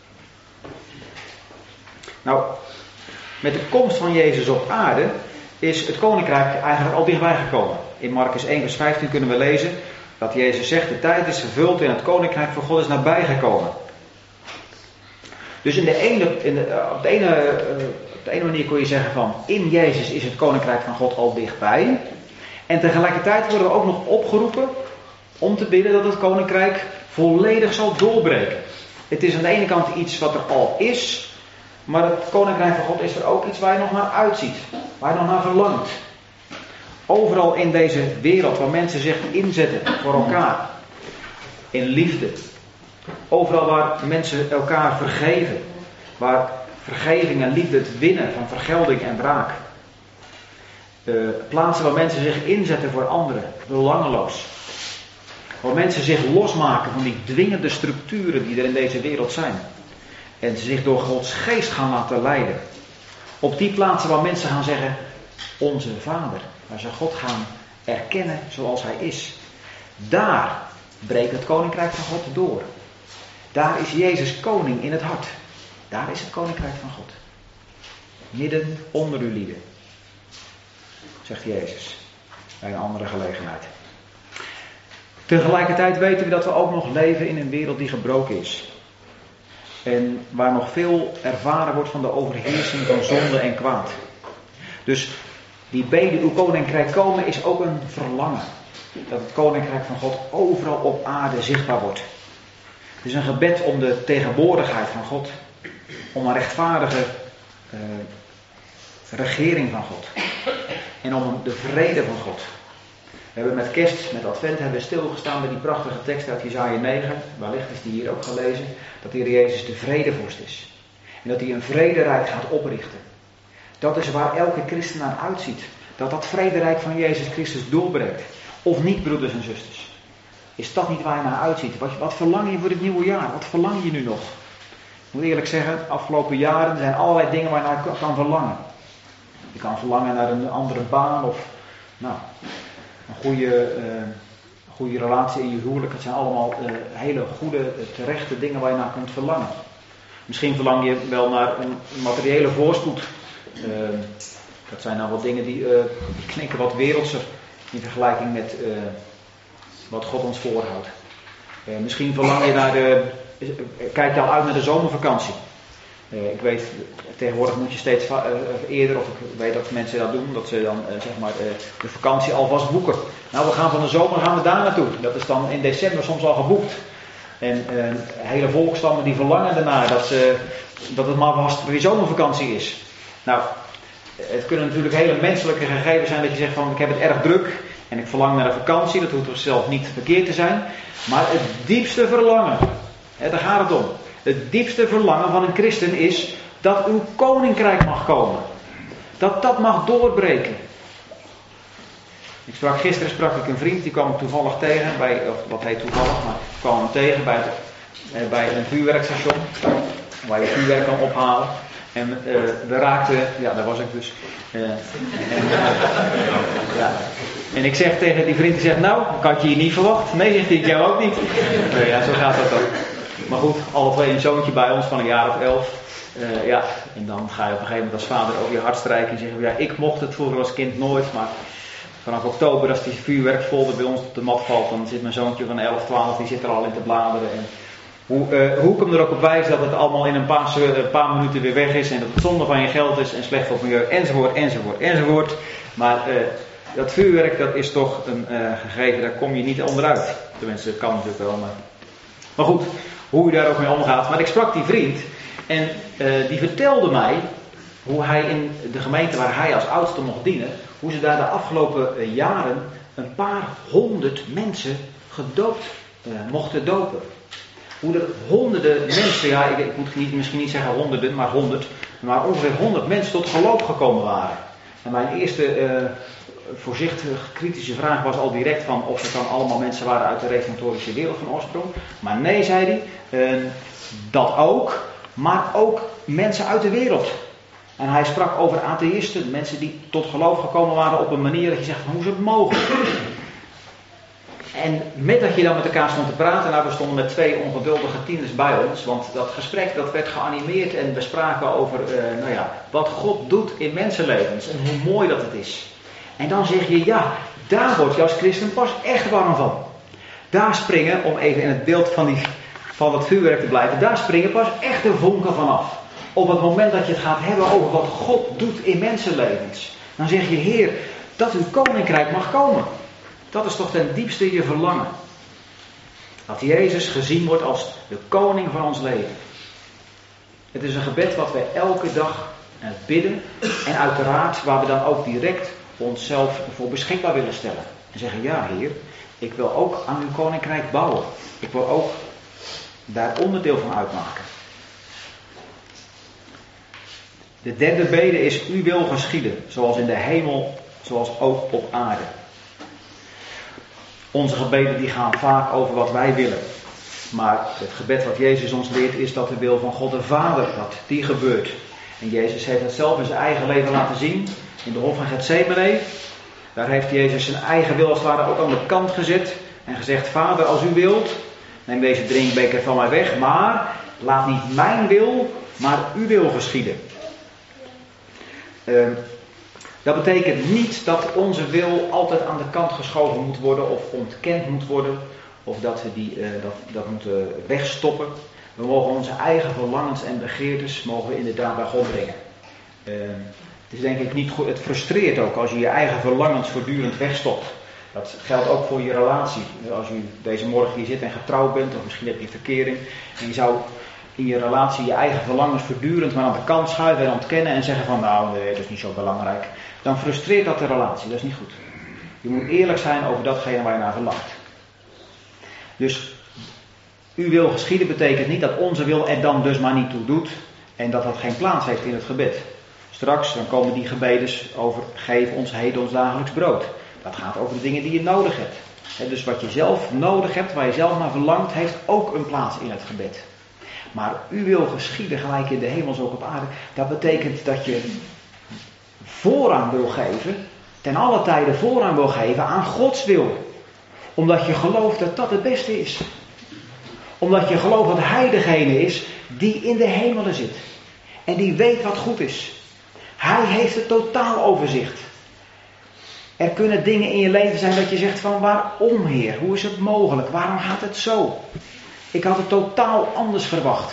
Speaker 1: Nou, met de komst van Jezus op aarde is het koninkrijk eigenlijk al dichtbij gekomen. In Marcus één vers vijftien kunnen we lezen dat Jezus zegt, de tijd is vervuld en het koninkrijk van God is nabij gekomen. Dus in de ene, in de, op, de ene, uh, op de ene manier kun je zeggen van, in Jezus is het koninkrijk van God al dichtbij. En tegelijkertijd worden we ook nog opgeroepen om te bidden dat het koninkrijk volledig zal doorbreken. Het is aan de ene kant iets wat er al is, maar het koninkrijk van God is er ook iets waar je nog naar uitziet, waar je nog naar verlangt. Overal in deze wereld waar mensen zich inzetten voor elkaar, in liefde. Overal waar mensen elkaar vergeven, waar vergeving en liefde het winnen van vergelding en wraak. Uh, plaatsen waar mensen zich inzetten voor anderen, belangeloos. Waar mensen zich losmaken van die dwingende structuren die er in deze wereld zijn. En zich door Gods geest gaan laten leiden. Op die plaatsen waar mensen gaan zeggen, onze Vader. Waar ze God gaan erkennen zoals Hij is. Daar breekt het koninkrijk van God door. Daar is Jezus koning in het hart. Daar is het koninkrijk van God. Midden onder uw lieden. Zegt Jezus. Bij een andere gelegenheid. Tegelijkertijd weten we dat we ook nog leven in een wereld die gebroken is. En waar nog veel ervaren wordt van de overheersing van zonde en kwaad. Dus die bede, uw koninkrijk komen, is ook een verlangen. Dat het koninkrijk van God overal op aarde zichtbaar wordt. Het is een gebed om de tegenwoordigheid van God. Om een rechtvaardige uh, regering van God. En om de vrede van God. We hebben met kerst, met advent, hebben we stilgestaan bij die prachtige tekst uit Jesaja negen. Wellicht is die hier ook gelezen. Dat de Heer Jezus de vredevorst is. En dat hij een vrederijk gaat oprichten. Dat is waar elke christen naar uitziet. Dat dat vrederijk van Jezus Christus doorbreekt. Of niet, broeders en zusters. Is dat niet waar je naar uitziet? Wat, wat verlang je voor het nieuwe jaar? Wat verlang je nu nog? Ik moet eerlijk zeggen, de afgelopen jaren zijn allerlei dingen waar je naar kan verlangen. Je kan verlangen naar een andere baan of nou, een goede, uh, goede relatie in je huwelijk. Het zijn allemaal uh, hele goede, uh, terechte dingen waar je naar kunt verlangen. Misschien verlang je wel naar een materiële voorspoed. Uh, dat zijn nou wat dingen die, uh, die klinken wat wereldser in vergelijking met uh, wat God ons voorhoudt. Uh, misschien verlang je naar de, uh, kijk je al uit naar de zomervakantie. Uh, ik weet, tegenwoordig moet je steeds va- uh, eerder, of ik weet dat mensen dat doen, dat ze dan uh, zeg maar uh, de vakantie alvast boeken. Nou, we gaan van de zomer gaan we daar naartoe. Dat is dan in december soms al geboekt. En uh, hele volkstammen die verlangen ernaar dat, ze, dat het maar vast weer zomervakantie is. Nou, het kunnen natuurlijk hele menselijke gegevens zijn dat je zegt van ik heb het erg druk en ik verlang naar een vakantie. Dat hoeft er zelf niet verkeerd te zijn. Maar het diepste verlangen, hè, daar gaat het om. Het diepste verlangen van een christen is dat uw koninkrijk mag komen. Dat dat mag doorbreken. Ik sprak, gisteren sprak ik een vriend, die kwam ik toevallig tegen, bij, of wat heet toevallig, maar ik kwam hem tegen bij, het, bij een vuurwerkstation, waar je vuurwerk kan ophalen. En uh, we raakten, ja daar was ik dus. Uh, en, uh, ja. en ik zeg tegen die vriend, die zegt, nou, ik had je hier niet verwacht. Nee, zegt hij, ik jou ook niet. Uh, ja, zo gaat dat dan. Maar goed, alle twee een zoontje bij ons van een jaar of elf. Uh, ja, en dan ga je op een gegeven moment als vader over je hart strijken en zeggen, ja, ik mocht het vroeger als kind nooit, maar vanaf oktober als die vuurwerkfolder bij ons op de mat valt, dan zit mijn zoontje van elf, twaalf, die zit er al in te bladeren. En hoe, uh, hoe ik hem er ook op wijs dat het allemaal in een paar, een paar minuten weer weg is en dat het zonde van je geld is en slecht voor het milieu, enzovoort, enzovoort, enzovoort. Maar uh, dat vuurwerk, dat is toch een uh, gegeven, daar kom je niet onderuit. Tenminste, dat kan natuurlijk wel, maar... Maar goed, hoe je daar ook mee omgaat. Maar ik sprak die vriend en uh, die vertelde mij hoe hij in de gemeente waar hij als oudste mocht dienen, hoe ze daar de afgelopen uh, jaren een paar honderd mensen gedoopt uh, mochten dopen. Hoe er honderden mensen, ja ik, ik moet niet, misschien niet zeggen honderden, maar honderd, maar ongeveer honderd mensen tot geloof gekomen waren. En mijn eerste uh, voorzichtige kritische vraag was al direct van of het dan allemaal mensen waren uit de reformatorische wereld van oorsprong. Maar nee, zei hij, uh, dat ook, maar ook mensen uit de wereld. En hij sprak over atheïsten, mensen die tot geloof gekomen waren op een manier dat je zegt, hoe is het mogelijk? En met dat je dan met elkaar stond te praten, nou we stonden met twee ongeduldige tieners bij ons, want dat gesprek dat werd geanimeerd en we spraken over uh, nou ja, wat God doet in mensenlevens en hoe mooi dat het is. En dan zeg je, ja, daar word je als christen pas echt warm van. Daar springen, om even in het beeld van die van het vuurwerk te blijven, daar springen pas echte vonken vanaf. Op het moment dat je het gaat hebben over wat God doet in mensenlevens. Dan zeg je, Heer, dat uw koninkrijk mag komen. Dat is toch ten diepste je verlangen. Dat Jezus gezien wordt als de koning van ons leven. Het is een gebed wat wij elke dag bidden. En uiteraard waar we dan ook direct onszelf voor beschikbaar willen stellen. En zeggen, ja Heer, ik wil ook aan uw koninkrijk bouwen. Ik wil ook daar onderdeel van uitmaken. De derde bede is, uw wil geschieden, zoals in de hemel, zoals ook op aarde. Onze gebeden die gaan vaak over wat wij willen. Maar het gebed wat Jezus ons leert is dat de wil van God de Vader, dat die gebeurt. En Jezus heeft het zelf in zijn eigen leven laten zien. In de hof van Getsemane. Daar heeft Jezus zijn eigen wil als het ware ook aan de kant gezet. En gezegd, Vader, als u wilt, neem deze drinkbeker van mij weg. Maar laat niet mijn wil, maar uw wil geschieden. Uh, dat betekent niet dat onze wil altijd aan de kant geschoven moet worden of ontkend moet worden. Of dat we die, uh, dat, dat moeten wegstoppen. We mogen onze eigen verlangens en begeertes mogen we inderdaad bij God brengen. Uh, het is denk ik niet goed. Het frustreert ook als je je eigen verlangens voortdurend wegstopt. Dat geldt ook voor je relatie. Als u deze morgen hier zit en getrouwd bent, of misschien heb je verkering. En je zou in je relatie je eigen verlangens voortdurend maar aan de kant schuiven en ontkennen en zeggen van nou nee, dat is niet zo belangrijk. Dan frustreert dat de relatie, dat is niet goed. Je moet eerlijk zijn over datgene waar je naar verlangt. Dus uw wil geschieden betekent niet dat onze wil er dan dus maar niet toe doet en dat dat geen plaats heeft in het gebed. Straks dan komen die gebeden over geef ons heden ons dagelijks brood. Dat gaat over de dingen die je nodig hebt. He, dus wat je zelf nodig hebt, waar je zelf naar verlangt, heeft ook een plaats in het gebed. Maar u wil geschieden gelijk in de hemels ook op aarde. Dat betekent dat je voorrang wil geven, ten alle tijden voorrang wil geven aan Gods wil. Omdat je gelooft dat dat het beste is. Omdat je gelooft dat Hij degene is die in de hemelen zit. En die weet wat goed is. Hij heeft het totaal overzicht. Er kunnen dingen in je leven zijn dat je zegt van waarom Heer? Hoe is het mogelijk? Waarom gaat het zo? Ik had het totaal anders verwacht.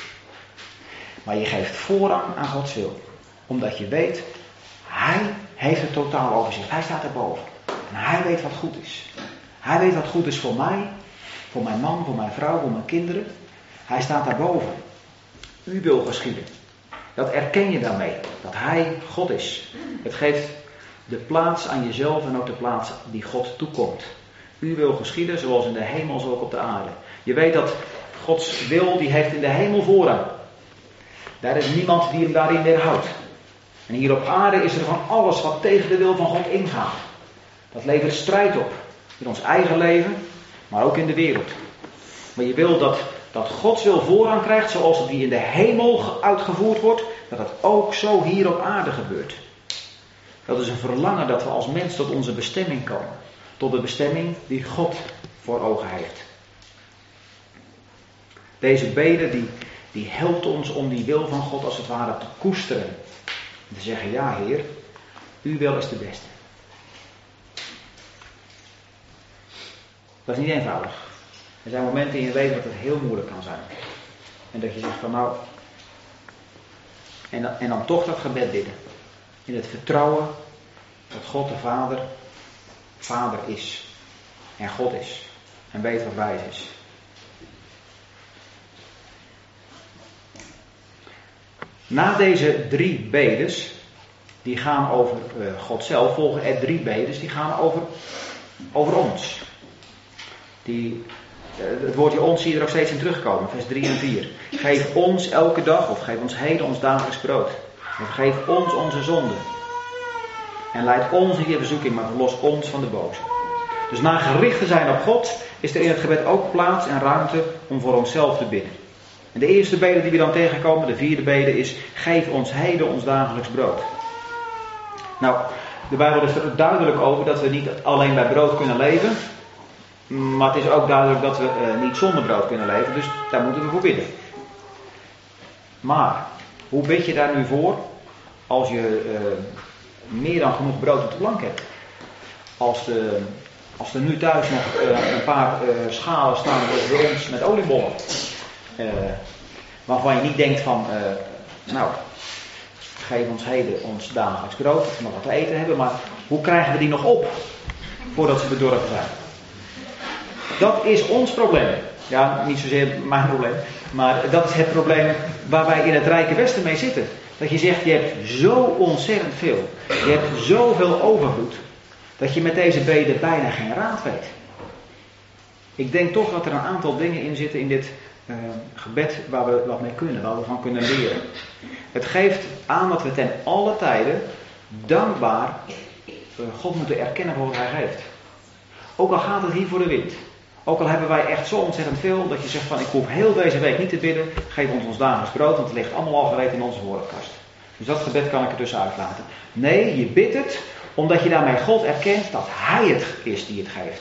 Speaker 1: Maar je geeft voorrang aan Gods wil. Omdat je weet, Hij heeft het totaal overzicht. Hij staat erboven. En Hij weet wat goed is. Hij weet wat goed is voor mij, voor mijn man, voor mijn vrouw, voor mijn kinderen. Hij staat daarboven. U wil geschieden. Dat erken je daarmee. Dat Hij God is. Het geeft de plaats aan jezelf en ook de plaats die God toekomt. U wil geschieden zoals in de hemel, zo ook op de aarde. Je weet dat Gods wil, die heeft in de hemel voorrang. Daar is niemand die hem daarin weerhoudt. En hier op aarde is er van alles wat tegen de wil van God ingaat. Dat levert strijd op. In ons eigen leven, maar ook in de wereld. Maar je wil dat, dat Gods wil voorrang krijgt, zoals het die in de hemel uitgevoerd wordt, dat het ook zo hier op aarde gebeurt. Dat is een verlangen dat we als mens tot onze bestemming komen. Tot de bestemming die God voor ogen heeft. Deze bede die, die helpt ons om die wil van God als het ware te koesteren. En te zeggen, ja Heer, uw wil is de beste. Dat is niet eenvoudig. Er zijn momenten in je leven dat het heel moeilijk kan zijn. En dat je zegt van nou, en dan, en dan toch dat gebed bidden. In het vertrouwen dat God de Vader, Vader is. En God is. En weet wat wijs is. Na deze drie bedes, die gaan over uh, God zelf, volgen er drie bedes, die gaan over, over ons. Die, uh, het woordje ons zie je er ook steeds in terugkomen, vers drie en vier. Geef ons elke dag, of geef ons heden ons dagelijks brood. En vergeef ons onze zonden. En leid ons in je verzoeking, maar verlos ons van de boze. Dus na gericht te zijn op God, is er in het gebed ook plaats en ruimte om voor onszelf te bidden. En de eerste bede die we dan tegenkomen, de vierde bede, is geef ons heden ons dagelijks brood. Nou, de Bijbel is er duidelijk over dat we niet alleen bij brood kunnen leven. Maar het is ook duidelijk dat we uh, niet zonder brood kunnen leven. Dus daar moeten we voor bidden. Maar, hoe bid je daar nu voor als je uh, meer dan genoeg brood op de plank hebt? Als, de, als er nu thuis nog uh, een paar uh, schalen staan bij ons met oliebollen. Uh, waarvan je niet denkt van, uh, nou, geef ons heden ons dagelijks brood, dat we nog wat te eten hebben, maar hoe krijgen we die nog op voordat ze bedorven zijn? Dat is ons probleem. Ja, niet zozeer mijn probleem, maar dat is het probleem waar wij in het Rijke Westen mee zitten. Dat je zegt, je hebt zo ontzettend veel, je hebt zoveel overvloed, dat je met deze bede bijna geen raad weet. Ik denk toch dat er een aantal dingen in zitten in dit uh, gebed waar we wat mee kunnen, waar we van kunnen leren. Het geeft aan dat we ten alle tijden dankbaar uh, God moeten erkennen voor wat hij geeft. Ook al gaat het hier voor de wind. Ook al hebben wij echt zo ontzettend veel dat je zegt van ik hoef heel deze week niet te bidden, geef ons ons dagelijks brood, want het ligt allemaal al gereed in onze woordenkast. Dus dat gebed kan ik er dus uitlaten. Nee, je bidt het omdat je daarmee God erkent dat hij het is die het geeft.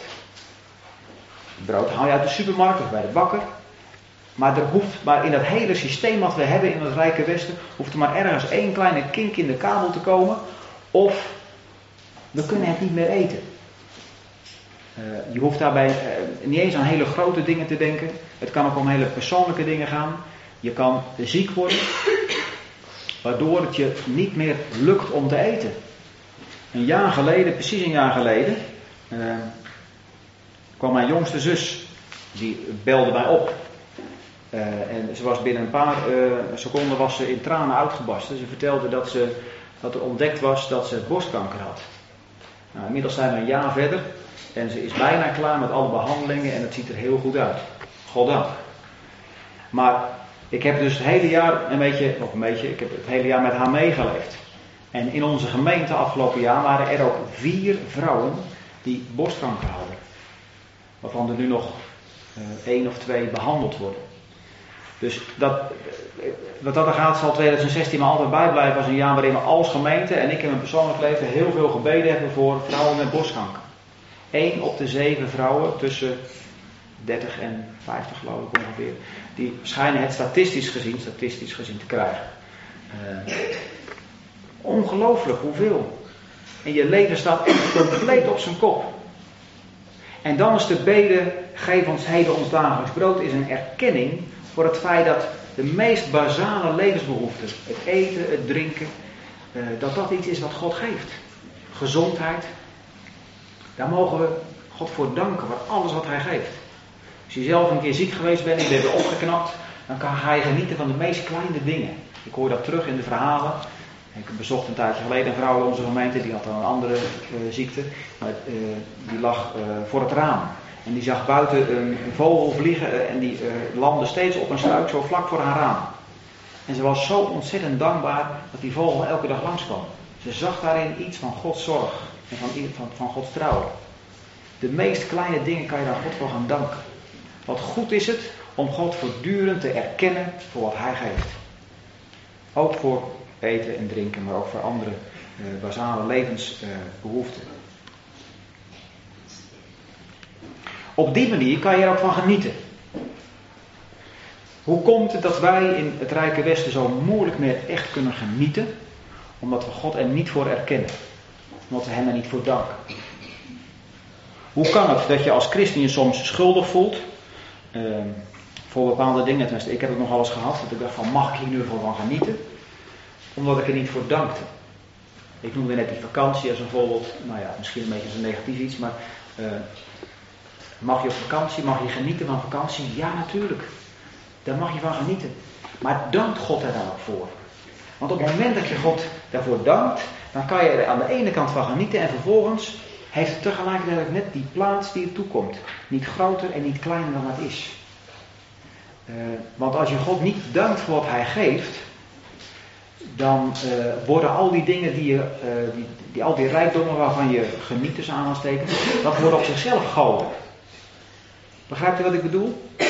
Speaker 1: Brood haal je uit de supermarkt of bij de bakker. Maar, er hoeft, maar in dat hele systeem wat we hebben in het Rijke Westen, hoeft er maar ergens één kleine kink in de kabel te komen. Of we kunnen het niet meer eten. Uh, je hoeft daarbij uh, niet eens aan hele grote dingen te denken. Het kan ook om hele persoonlijke dingen gaan. Je kan ziek worden, waardoor het je niet meer lukt om te eten. Een jaar geleden, precies een jaar geleden, uh, kwam mijn jongste zus, die belde mij op. Uh, en ze was binnen een paar uh, seconden was ze in tranen uitgebarsten. Ze vertelde dat, ze, dat er ontdekt was dat ze borstkanker had. Nou, inmiddels zijn we een jaar verder en ze is bijna klaar met alle behandelingen en het ziet er heel goed uit. Goddank. Maar ik heb dus het hele jaar een beetje, of een beetje, ik heb het hele jaar met haar meegeleefd. En in onze gemeente afgelopen jaar waren er ook vier vrouwen die borstkanker hadden. Waarvan er nu nog uh, één of twee behandeld worden. Dus dat, wat dat er gaat zal twintig zestien maar altijd bijblijven als een jaar waarin we als gemeente en ik in mijn persoonlijk leven heel veel gebeden hebben voor vrouwen met borstkanker. Eén op de zeven vrouwen tussen dertig en vijftig geloof ik ongeveer, die schijnen het statistisch gezien, statistisch gezien te krijgen. Uh, ongelooflijk hoeveel. En je leven staat echt compleet op zijn kop. En dan is de bede, geef ons heden ons dagelijks brood, is een erkenning voor het feit dat de meest basale levensbehoeften, het eten, het drinken, uh, dat dat iets is wat God geeft. Gezondheid, daar mogen we God voor danken, voor alles wat hij geeft. Als je zelf een keer ziek geweest bent en je bent weer opgeknapt, dan ga je genieten van de meest kleine dingen. Ik hoor dat terug in de verhalen. Ik bezocht een tijdje geleden een vrouw in onze gemeente, die had dan een andere uh, ziekte, maar uh, die lag uh, voor het raam. En die zag buiten een vogel vliegen en die uh, landde steeds op een struik zo vlak voor haar raam. En ze was zo ontzettend dankbaar dat die vogel elke dag langskwam. Ze zag daarin iets van Gods zorg en van, van, van Gods trouw. De meest kleine dingen kan je daar God voor gaan danken. Wat goed is het om God voortdurend te erkennen voor wat hij geeft. Ook voor eten en drinken, maar ook voor andere uh, basale levensbehoeften. Uh, Op die manier kan je er ook van genieten. Hoe komt het dat wij in het Rijke Westen zo moeilijk meer echt kunnen genieten? Omdat we God er niet voor erkennen. Omdat we hem er niet voor danken. Hoe kan het dat je als christen je soms schuldig voelt? Uh, voor bepaalde dingen. Tenminste, ik heb het nogal eens gehad. Dat ik dacht van, mag ik hier nu voor van genieten? Omdat ik er niet voor dankte. Ik noemde net die vakantie als een voorbeeld. Nou ja, misschien een beetje zo'n negatief iets. Maar uh, mag je op vakantie? Mag je genieten van vakantie? Ja, natuurlijk. Daar mag je van genieten. Maar dankt God er dan ook voor. Want op het moment dat je God daarvoor dankt, dan kan je er aan de ene kant van genieten. En vervolgens heeft het tegelijkertijd net die plaats die er toekomt. Niet groter en niet kleiner dan het is. Uh, want als je God niet dankt voor wat hij geeft, dan uh, worden al die dingen die je, uh, die, die, al die rijkdommen waarvan je geniet tussen aanhalingstekens, dat wordt op zichzelf goden. Begrijpt u wat ik bedoel? Uh,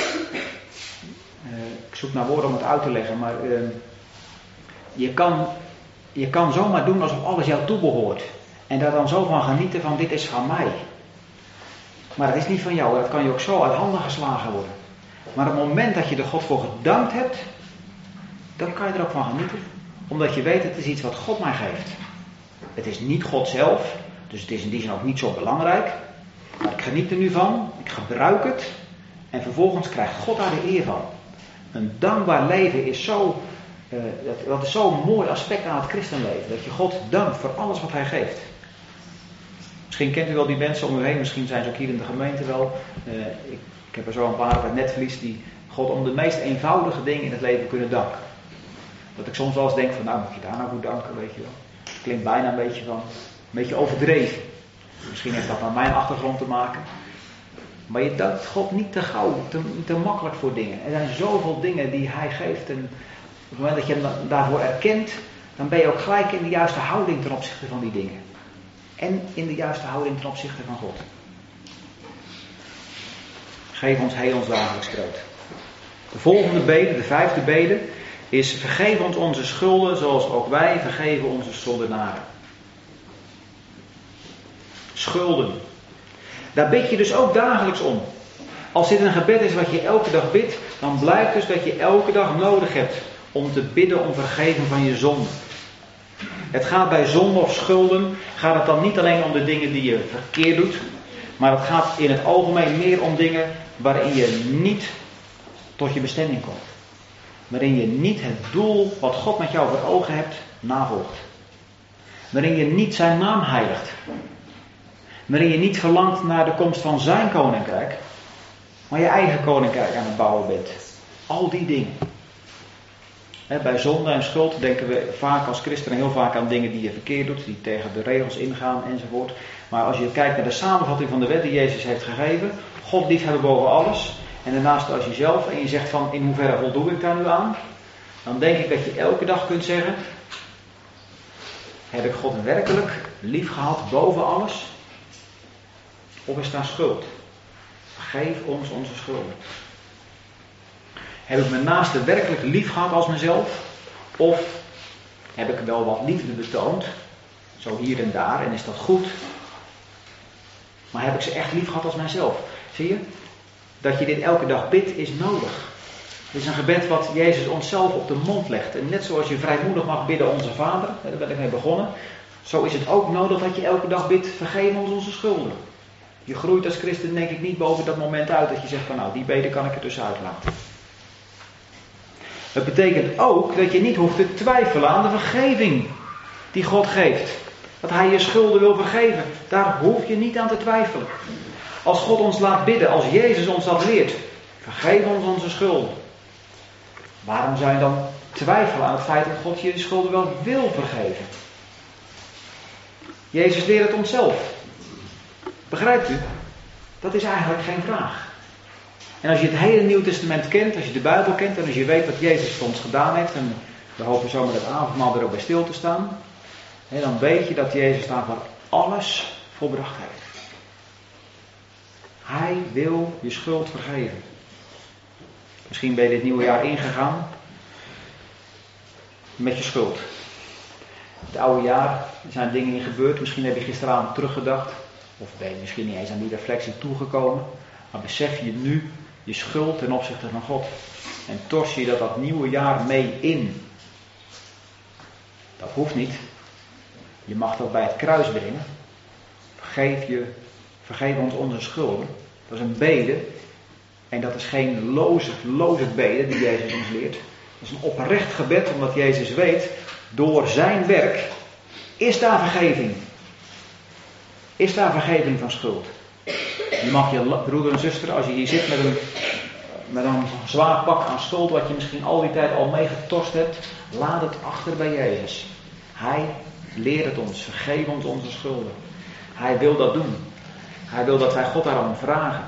Speaker 1: ik zoek naar woorden om het uit te leggen, maar uh, je, kan, je kan zomaar doen alsof alles jou toebehoort. En daar dan zo van genieten van dit is van mij. Maar dat is niet van jou, dat kan je ook zo uit handen geslagen worden. Maar op het moment dat je er God voor gedankt hebt, dan kan je er ook van genieten. Omdat je weet, het is iets wat God mij geeft. Het is niet God zelf, dus het is in die zin ook niet zo belangrijk. Maar ik geniet er nu van, ik gebruik het en vervolgens krijgt God daar de eer van. Een dankbaar leven is zo, uh, dat, dat is zo'n mooi aspect aan het christenleven. Dat je God dankt voor alles wat hij geeft. Misschien kent u wel die mensen om u heen, misschien zijn ze ook hier in de gemeente wel. Uh, ik, ik heb er zo een paar op het netvlies die God om de meest eenvoudige dingen in het leven kunnen danken. Dat ik soms wel eens denk van, nou moet je daar nou voor danken, weet je wel. Klinkt bijna een beetje van, een beetje overdreven. Misschien heeft dat met mijn achtergrond te maken. Maar je dankt God niet te gauw, te, te makkelijk voor dingen. Er zijn zoveel dingen die hij geeft. En op het moment dat je hem daarvoor erkent, dan ben je ook gelijk in de juiste houding ten opzichte van die dingen. En in de juiste houding ten opzichte van God. Geef ons heel ons dagelijks brood. De volgende bede, de vijfde bede, is vergeef ons onze schulden zoals ook wij vergeven onze schuldenaren. Schulden. Daar bid je dus ook dagelijks om. Als dit een gebed is wat je elke dag bidt, dan blijkt dus dat je elke dag nodig hebt om te bidden om vergeving van je zonde. Het gaat bij zonde of schulden, gaat het dan niet alleen om de dingen die je verkeerd doet, maar het gaat in het algemeen meer om dingen waarin je niet tot je bestemming komt. Waarin je niet het doel wat God met jou voor ogen hebt navolgt. Waarin je niet zijn naam heiligt. Waarin je niet verlangt naar de komst van zijn koninkrijk, maar je eigen koninkrijk aan het bouwen bent. Al die dingen. He, bij zonde en schuld denken we vaak als christenen heel vaak aan dingen die je verkeerd doet, die tegen de regels ingaan enzovoort. Maar als je kijkt naar de samenvatting van de wet die Jezus heeft gegeven, God liefhebben boven alles, en daarnaast als jezelf, en je zegt van in hoeverre voldoe ik daar nu aan, dan denk ik dat je elke dag kunt zeggen, heb ik God werkelijk lief gehad boven alles? Of is daar schuld? Vergeef ons onze schulden. Heb ik mijn naaste werkelijk lief gehad als mezelf? Of heb ik wel wat liefde betoond? Zo hier en daar, en is dat goed? Maar heb ik ze echt lief gehad als mijzelf? Zie je? Dat je dit elke dag bidt is nodig. Het is een gebed wat Jezus onszelf op de mond legt. En net zoals je vrijmoedig mag bidden onze Vader, daar ben ik mee begonnen. Zo is het ook nodig dat je elke dag bidt, vergeef ons onze schulden. Je groeit als christen denk ik niet boven dat moment uit dat je zegt van nou die bede kan ik er tussenuit laten. Het betekent ook dat je niet hoeft te twijfelen aan de vergeving die God geeft. Dat hij je schulden wil vergeven. Daar hoef je niet aan te twijfelen. Als God ons laat bidden, als Jezus ons dat leert, vergeef ons onze schulden. Waarom zou je dan twijfelen aan het feit dat God je schulden wel wil vergeven? Jezus leert het onszelf. Begrijpt u? Dat is eigenlijk geen vraag. En als je het hele Nieuw Testament kent, als je de Bijbel kent en als je weet wat Jezus voor ons gedaan heeft, en we hopen zo met het avondmaal er ook bij stil te staan, hè, dan weet je dat Jezus daarvoor alles volbracht heeft. Hij wil je schuld vergeven. Misschien ben je dit nieuwe jaar ingegaan met je schuld. Het oude jaar, er zijn dingen in gebeurd, misschien heb je gisteravond teruggedacht, of ben je misschien niet eens aan die reflectie toegekomen, maar besef je nu je schuld ten opzichte van God. En tors je dat dat nieuwe jaar mee in. Dat hoeft niet. Je mag dat bij het kruis brengen. Vergeef, je, vergeef ons onze schulden. Dat is een bede. En dat is geen loze, loze bede die Jezus ons leert. Dat is een oprecht gebed omdat Jezus weet, door zijn werk is daar vergeving. Is daar vergeving van schuld. Je mag je broeder en zuster, als je hier zit met een, met een zwaar pak aan schuld, wat je misschien al die tijd al meegetorst hebt, laat het achter bij Jezus. Hij leert het ons, vergeef ons onze schulden. Hij wil dat doen. Hij wil dat wij God daarom vragen.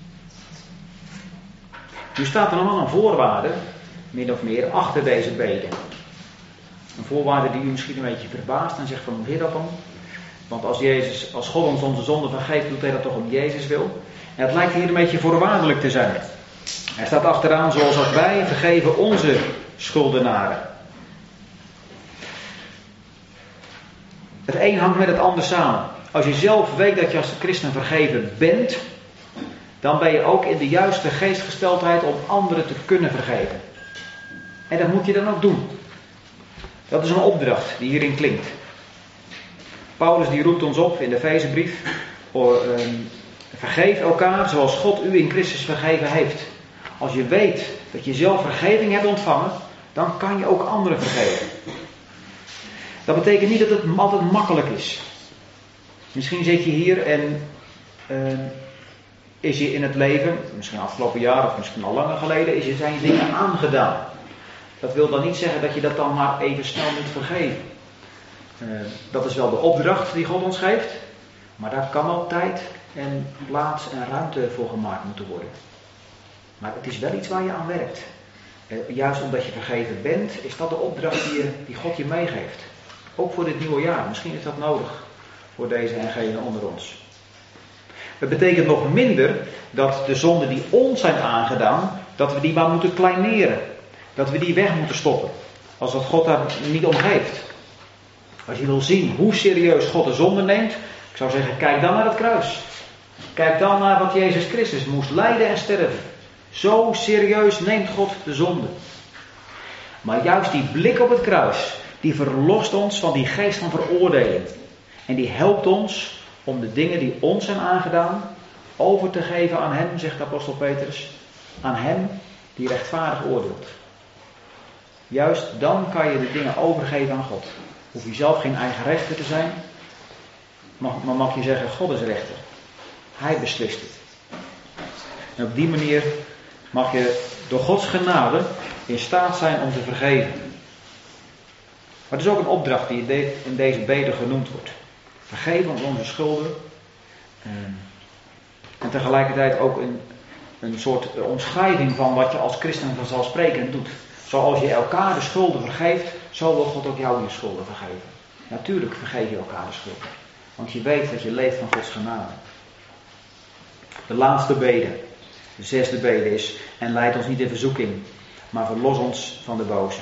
Speaker 1: Nu staat er nog wel een voorwaarde, min of meer, achter deze bede. Een voorwaarde die u misschien een beetje verbaast en zegt van, hoe zit dat dan? Want als Jezus, als God ons onze zonde vergeeft, doet hij dat toch om Jezus wil. En het lijkt hier een beetje voorwaardelijk te zijn. Er staat achteraan, zoals ook wij vergeven onze schuldenaren. Het een hangt met het ander samen. Als je zelf weet dat je als christen vergeven bent, dan ben je ook in de juiste geestgesteldheid om anderen te kunnen vergeven. En dat moet je dan ook doen. Dat is een opdracht die hierin klinkt. Paulus die roept ons op in de Efezebrief, um, vergeef elkaar zoals God u in Christus vergeven heeft. Als je weet dat je zelf vergeving hebt ontvangen, dan kan je ook anderen vergeven. Dat betekent niet dat het altijd makkelijk is. Misschien zit je hier en uh, is je in het leven, misschien afgelopen jaar of misschien al langer geleden, is je, zijn je dingen aangedaan. Dat wil dan niet zeggen dat je dat dan maar even snel moet vergeven. Uh, dat is wel de opdracht die God ons geeft. Maar daar kan ook tijd en plaats en ruimte voor gemaakt moeten worden. Maar het is wel iets waar je aan werkt. Uh, juist omdat je vergeven bent, is dat de opdracht die, je, die God je meegeeft. Ook voor dit nieuwe jaar. Misschien is dat nodig voor deze en gene onder ons. Het betekent nog minder dat de zonden die ons zijn aangedaan, dat we die maar moeten kleineren. Dat we die weg moeten stoppen. Als dat God daar niet om geeft. Als je wil zien hoe serieus God de zonde neemt, ik zou zeggen, kijk dan naar het kruis. Kijk dan naar wat Jezus Christus moest lijden en sterven. Zo serieus neemt God de zonde. Maar juist die blik op het kruis, die verlost ons van die geest van veroordeling. En die helpt ons om de dingen die ons zijn aangedaan over te geven aan hem, zegt apostel Petrus. Aan hem die rechtvaardig oordeelt. Juist dan kan je de dingen overgeven aan God. Hoef je zelf geen eigen rechter te zijn. Maar mag je zeggen, God is rechter. Hij beslist het. En op die manier mag je door Gods genade in staat zijn om te vergeven. Maar het is ook een opdracht die in deze bede genoemd wordt. Vergeven ons onze schulden. En tegelijkertijd ook een, een soort omschrijving van wat je als christen vanzelfsprekend doet. Zoals je elkaar de schulden vergeeft, zo wil God ook jou je schulden vergeven. Natuurlijk vergeef je elkaar de schulden. Want je weet dat je leeft van Gods genade. De laatste bede, de zesde bede is: en leid ons niet in verzoeking, maar verlos ons van de boze.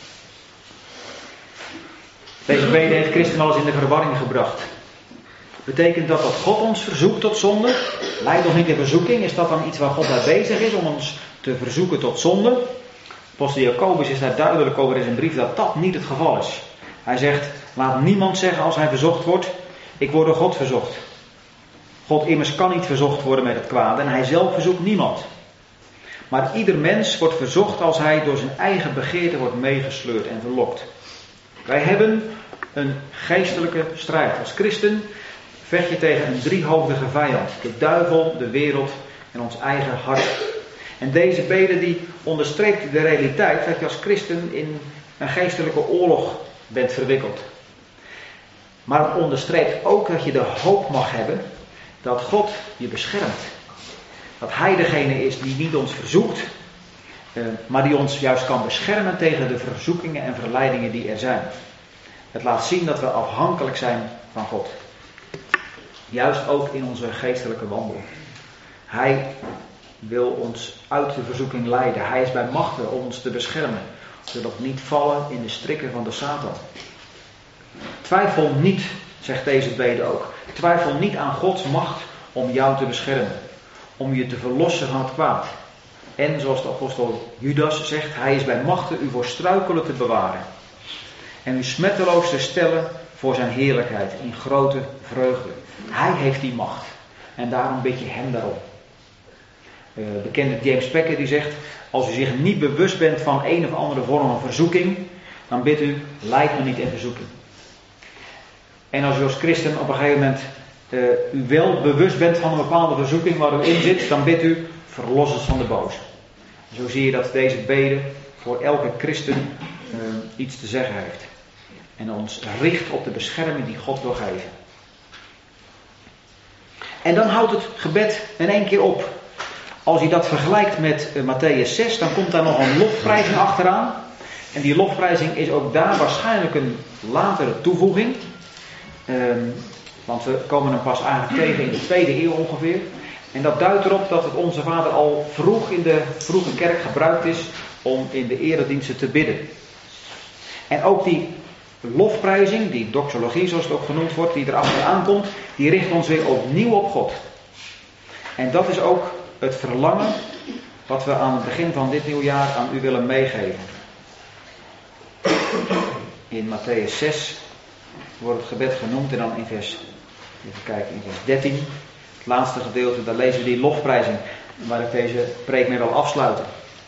Speaker 1: Deze bede heeft Christen wel eens in de verwarring gebracht. Betekent dat dat God ons verzoekt tot zonde? Leid ons niet in verzoeking. Is dat dan iets waar God mee bezig is om ons te verzoeken tot zonde? Apostel Jacobus is daar duidelijk over in zijn brief dat dat niet het geval is. Hij zegt: laat niemand zeggen als hij verzocht wordt: ik word door God verzocht. God immers kan niet verzocht worden met het kwade en hij zelf verzoekt niemand. Maar ieder mens wordt verzocht als hij door zijn eigen begeerte wordt meegesleurd en verlokt. Wij hebben een geestelijke strijd. Als christen vecht je tegen een driehoofdige vijand. De duivel, de wereld en ons eigen hart. En deze bede die onderstreept de realiteit dat je als christen in een geestelijke oorlog bent verwikkeld. Maar het onderstreept ook dat je de hoop mag hebben dat God je beschermt. Dat Hij degene is die niet ons verzoekt, eh, maar die ons juist kan beschermen tegen de verzoekingen en verleidingen die er zijn. Het laat zien dat we afhankelijk zijn van God. Juist ook in onze geestelijke wandel. Hij wil ons uit de verzoeking leiden. Hij is bij machten om ons te beschermen. Zodat we niet vallen in de strikken van de Satan. Twijfel niet, zegt deze bede ook. Twijfel niet aan Gods macht om jou te beschermen. Om je te verlossen van het kwaad. En zoals de apostel Judas zegt, hij is bij machten u voor struikelen te bewaren. En u smetteloos te stellen voor zijn heerlijkheid in grote vreugde. Hij heeft die macht. En daarom bid je hem daarom. Uh, bekende James Packer die zegt: als u zich niet bewust bent van een of andere vorm van verzoeking, dan bidt u, leid me niet in verzoeking. En als u als christen op een gegeven moment uh, u wel bewust bent van een bepaalde verzoeking waar u in zit, dan bidt u, verlos ons van de boze. Zo zie je dat deze bede voor elke christen uh, iets te zeggen heeft. En ons richt op de bescherming die God wil geven. En dan houdt het gebed in één keer op. Als je dat vergelijkt met uh, Matthäus zes, dan komt daar nog een lofprijzing achteraan. En die lofprijzing is ook daar waarschijnlijk een latere toevoeging. Um, want we komen hem pas eigenlijk tegen in de tweede eeuw ongeveer. En dat duidt erop dat het Onze Vader al vroeg in de vroege kerk gebruikt is om in de erediensten te bidden. En ook die lofprijzing, die doxologie zoals het ook genoemd wordt, die erachter aankomt, die richt ons weer opnieuw op God. En dat is ook het verlangen wat we aan het begin van dit nieuwjaar aan u willen meegeven. In Matthäus zes wordt het gebed genoemd en dan in vers, even kijken, in vers dertien, het laatste gedeelte, daar lezen we die lofprijzing. waar ik deze preek mee wil afsluiten.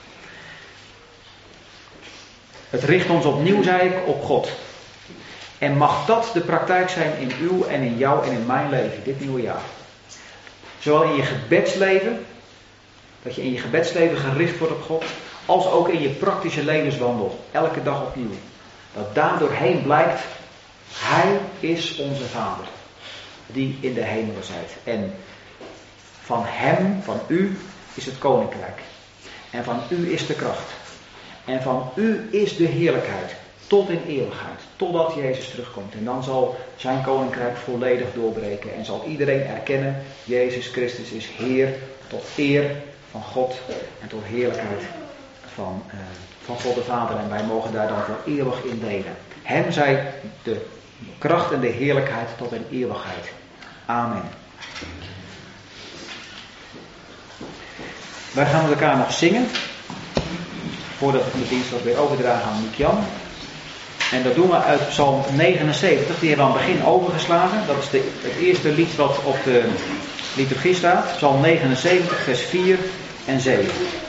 Speaker 1: Het richt ons opnieuw, zei ik, op God. En mag dat de praktijk zijn in uw en in jouw en in mijn leven, dit nieuwe jaar. Zowel in je gebedsleven, dat je in je gebedsleven gericht wordt op God, als ook in je praktische levenswandel, elke dag opnieuw. Dat daardoorheen blijkt, Hij is onze Vader, die in de hemelen zijt. En van Hem, van U, is het koninkrijk. En van U is de kracht. En van U is de heerlijkheid, tot in eeuwigheid, totdat Jezus terugkomt. En dan zal zijn koninkrijk volledig doorbreken en zal iedereen erkennen, Jezus Christus is Heer, tot eer van God en tot heerlijkheid van, uh, van God de Vader. En wij mogen daar dan voor eeuwig in delen. Hem zij de kracht en de heerlijkheid tot in eeuwigheid. Amen. Wij gaan met elkaar nog zingen. Voordat we de dienst wordt weer overdragen aan Miek Jan. En dat doen we uit Psalm negenenzeventig. Die hebben we aan het begin overgeslagen. Dat is de, het eerste lied wat op de liturgie staat. Psalm negenenzeventig, vers vier en zeven.